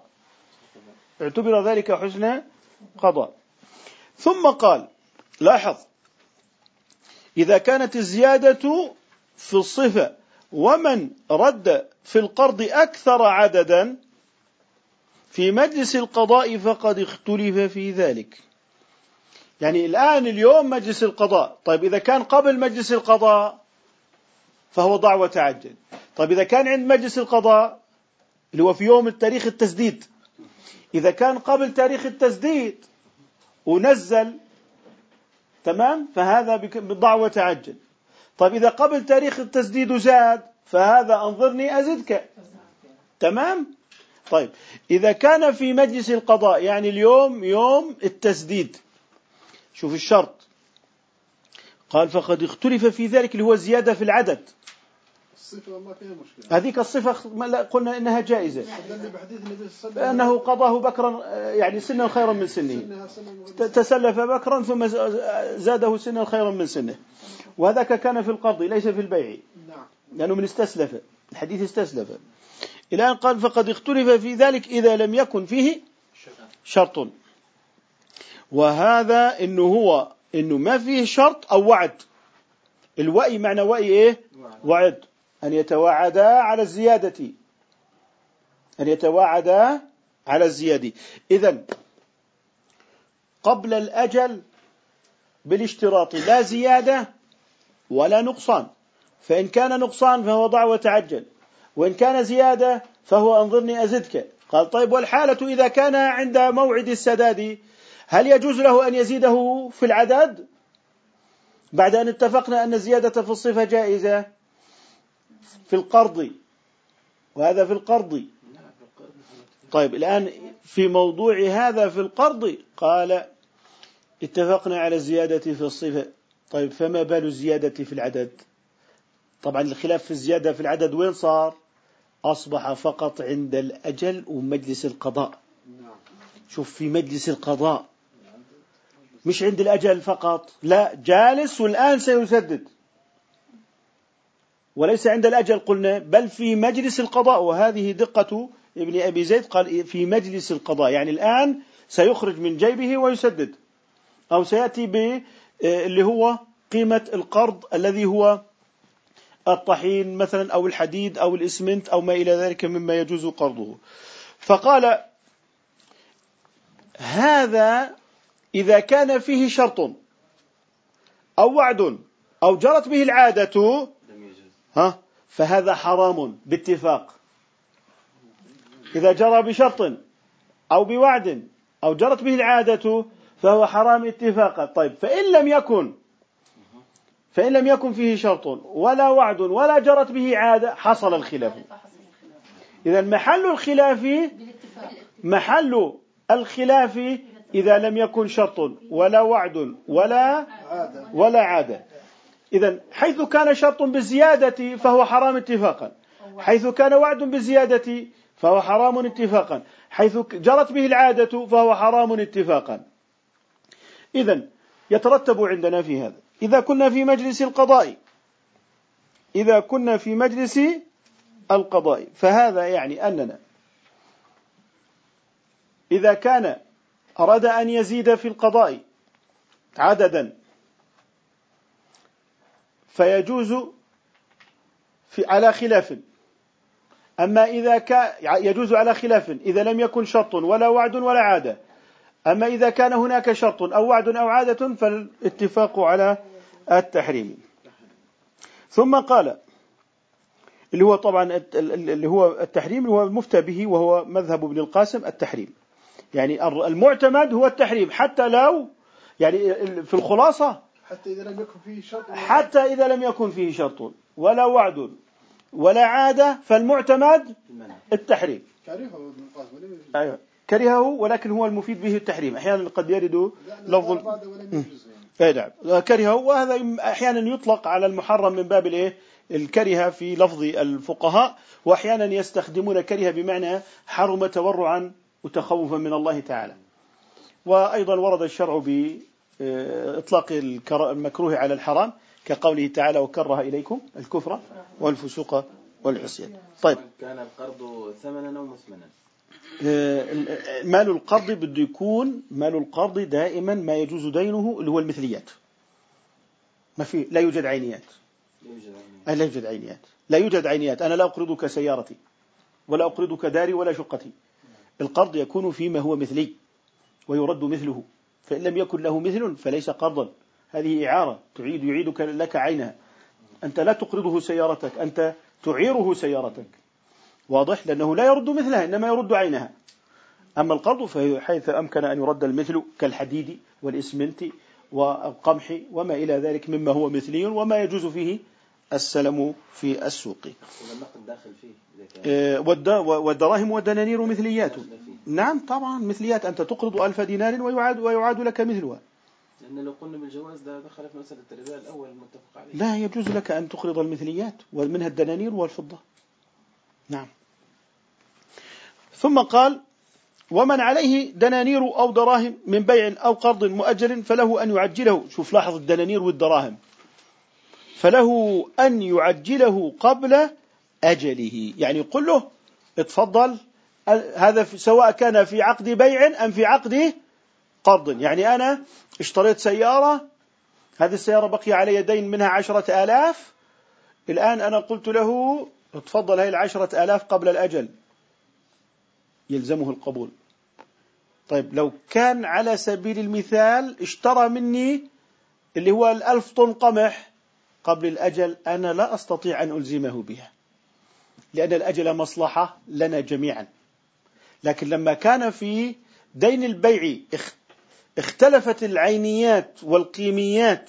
قضاء. ثم قال لاحظ إذا كانت الزيادة في الصفة ومن رد في القرض أكثر عددا في مجلس القضاء فقد اختلف في ذلك. يعني اليوم مجلس القضاء، طيب إذا كان قبل مجلس القضاء فهو ضع وتعجل. طيب إذا كان عند مجلس القضاء اللي هو في يوم التاريخ التسديد، إذا كان قبل تاريخ التسديد ونزل تمام فهذا بضع وتعجل. طيب إذا قبل تاريخ التسديد زاد فهذا أنظرني أزدك. تمام. طيب إذا كان في مجلس القضاء يعني اليوم يوم التسديد، شوف الشرط قال فقد اختلف في ذلك اللي هو زيادة في العدد. الصفة ما فيها مشكلة، هذيك الصفة قلنا إنها جائزة، أنه قضاه بكرا يعني سنا خيرا من سنه، تسلف بكرا ثم زاده سنا خيرا من سنه، وهذاك كان في القرض ليس في البيع لأنه من استسلف، الحديث استسلف. الآن قال فقد اختلف في ذلك إذا لم يكن فيه شرط، وهذا إنه ما فيه شرط أو وعد. الوئي معنى وئي إيه؟ وعد، أن يتواعدا على الزيادة. إذن قبل الأجل بالاشتراط لا زيادة ولا نقصان، فإن كان نقصان فهو ضع وتعجل، وإن كان زيادة فهو أنظرني أزدك. قال طيب والحالة إذا كان عند موعد السداد هل يجوز له أن يزيده في العدد بعد أن اتفقنا أن الزيادة في الصفة جائزة في القرض، وهذا في القرض. طيب الآن في موضوع هذا في القرض قال اتفقنا على الزيادة في الصفة، طيب فما بال الزيادة في العدد؟ طبعا الخلاف في الزيادة في العدد وين صار؟ أصبح فقط عند الأجل ومجلس القضاء. شوف في مجلس القضاء مش عند الأجل فقط، لا جالس والآن سيسدد، وليس عند الأجل قلنا بل في مجلس القضاء. وهذه دقة ابن أبي زيد، قال في مجلس القضاء يعني الآن سيخرج من جيبه ويسدد، أو سيأتي اللي هو قيمة القرض الذي هو الطحين مثلا أو الحديد أو الإسمنت أو ما إلى ذلك مما يجوز قرضه. فقال هذا إذا كان فيه شرط أو وعد أو جرت به العادة فهذا حرام باتفاق. إذا جرى بشرط أو بوعد أو جرت به العادة فهو حرام اتفاقا. طيب فإن لم يكن فيه شرط ولا وعد ولا جرت به عادة حصل الخلاف. إذا محل الخلاف إذا لم يكن شرط ولا وعد ولا عادة. إذا حيث كان شرط بالزيادة فهو حرام اتفاقا، حيث كان وعد بالزيادة فهو حرام اتفاقا، حيث جرت به العادة فهو حرام اتفاقا. إذا يترتب عندنا في هذا إذا كنا في مجلس القضاء، إذا كنا في مجلس القضاء. فهذا يعني أننا إذا كان أراد أن يزيد في القضاء عددا فيجوز على خلاف. أما إذا كان يجوز على خلاف إذا لم يكن شرط ولا وعد ولا عادة. أما إذا كان هناك شرط أو وعد أو عادة فالاتفاق على التحريم. ثم قال اللي هو طبعا اللي هو التحريم هو المفتى به وهو مذهب ابن القاسم التحريم، يعني المعتمد هو التحريم حتى لو يعني في الخلاصة حتى إذا لم يكن فيه شرط حتى إذا لم يكن فيه شرط ولا وعد ولا عادة فالمعتمد التحريم. أيوة. كرهه ولكن هو المفيد به التحريم. أحيانا قد يرد لفظ كرهه، وهذا أحيانا يطلق على المحرم من باب الكره في لفظ الفقهاء، وأحيانا يستخدمون كره بمعنى حرم تورعا وتخوفا من الله تعالى. وأيضا ورد الشرع بإطلاق المكروه على الحرام كقوله تعالى وكره إليكم الكفر والفسوق والعصيان. طيب كان القرض ثمنا أو مثمنا؟ مال القرض بده يكون مال القرض دائما ما يجوز دينه اللي هو المثليات. ما في لا يوجد عينيات. لا يوجد عينيات. أنا لا أقرضك سيارتي ولا أقرضك داري ولا شقتي. القرض يكون فيما هو مثلي ويرد مثله، فإن لم يكن له مثل فليس قرضا، هذه إعارة يعيدك لك عينها. أنت لا تقرضه سيارتك، أنت تعيره سيارتك، واضح؟ لأنه لا يرد مثلها إنما يرد عينها. أما القرض فحيث أمكن أن يرد المثل كالحديد والإسمنت والقمح وما إلى ذلك مما هو مثلي وما يجوز فيه السلم في السوق. والدراهم والدنانير مثليات. نعم طبعا مثليات. أنت تقرض 1000 دينار ويعاد لك مثلها. لأن لو قلنا بالجواز ده دخل في مسألة الربا الأول المتفق عليه. لا يجوز لك أن تقرض المثليات ومنها الدنانير والفضة. نعم. ثم قال ومن عليه دنانير أو دراهم من بيع أو قرض مؤجل فله أن يعجله. شوف لاحظ الدنانير والدراهم، فله أن يعجله قبل أجله، يعني يقول له اتفضل، هذا سواء كان في عقد بيع أم في عقد قرض. يعني أنا اشتريت سيارة، هذه السيارة بقي علي دين منها 10,000، الآن أنا قلت له اتفضل هاي 10,000 قبل الأجل، يلزمه القبول. طيب لو كان على سبيل المثال اشترى مني اللي هو 1000 طن قمح قبل الأجل، أنا لا أستطيع أن ألزمه بها لأن الأجل مصلحة لنا جميعا. لكن لما كان في دين البيع اختلفت العينيات والقيميات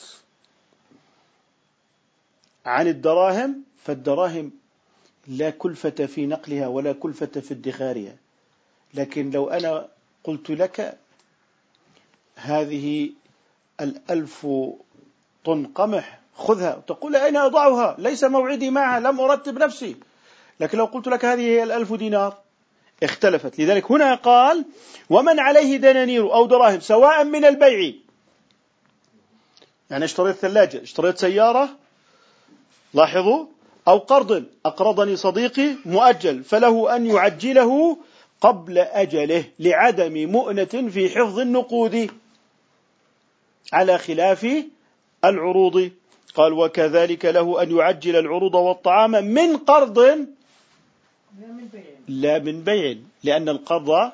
عن الدراهم، فالدراهم لا كلفة في نقلها ولا كلفة في ادخارها. لكن لو أنا قلت لك هذه 1000 طن قمح خذها، تقول أين أضعها؟ ليس موعدي معها، لم أرتب نفسي. لكن لو قلت لك هذه هي 1000 دينار اختلفت. لذلك هنا قال ومن عليه دنانير أو دراهم سواء من البيع، يعني اشتريت ثلاجة، اشتريت سيارة، لاحظوا، أو قرض أقرضني صديقي مؤجل، فله أن يعجله قبل أجله لعدم مؤنة في حفظ النقود على خلاف العروض. قال وكذلك له أن يعجل العروض والطعام من قرض لا من بيع، لأن القرض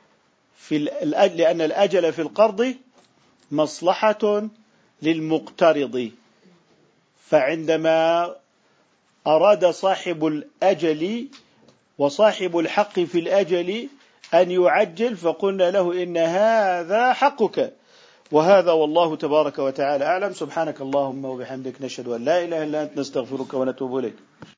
لأن الأجل في القرض مصلحة للمقترض. فعندما أراد صاحب الأجل وصاحب الحق في الأجل أن يعجل فقلنا له إن هذا حقك. وهذا والله تبارك وتعالى أعلم. سبحانك اللهم وبحمدك نشهد أن لا إله إلا أنت نستغفرك ونتوب إليك.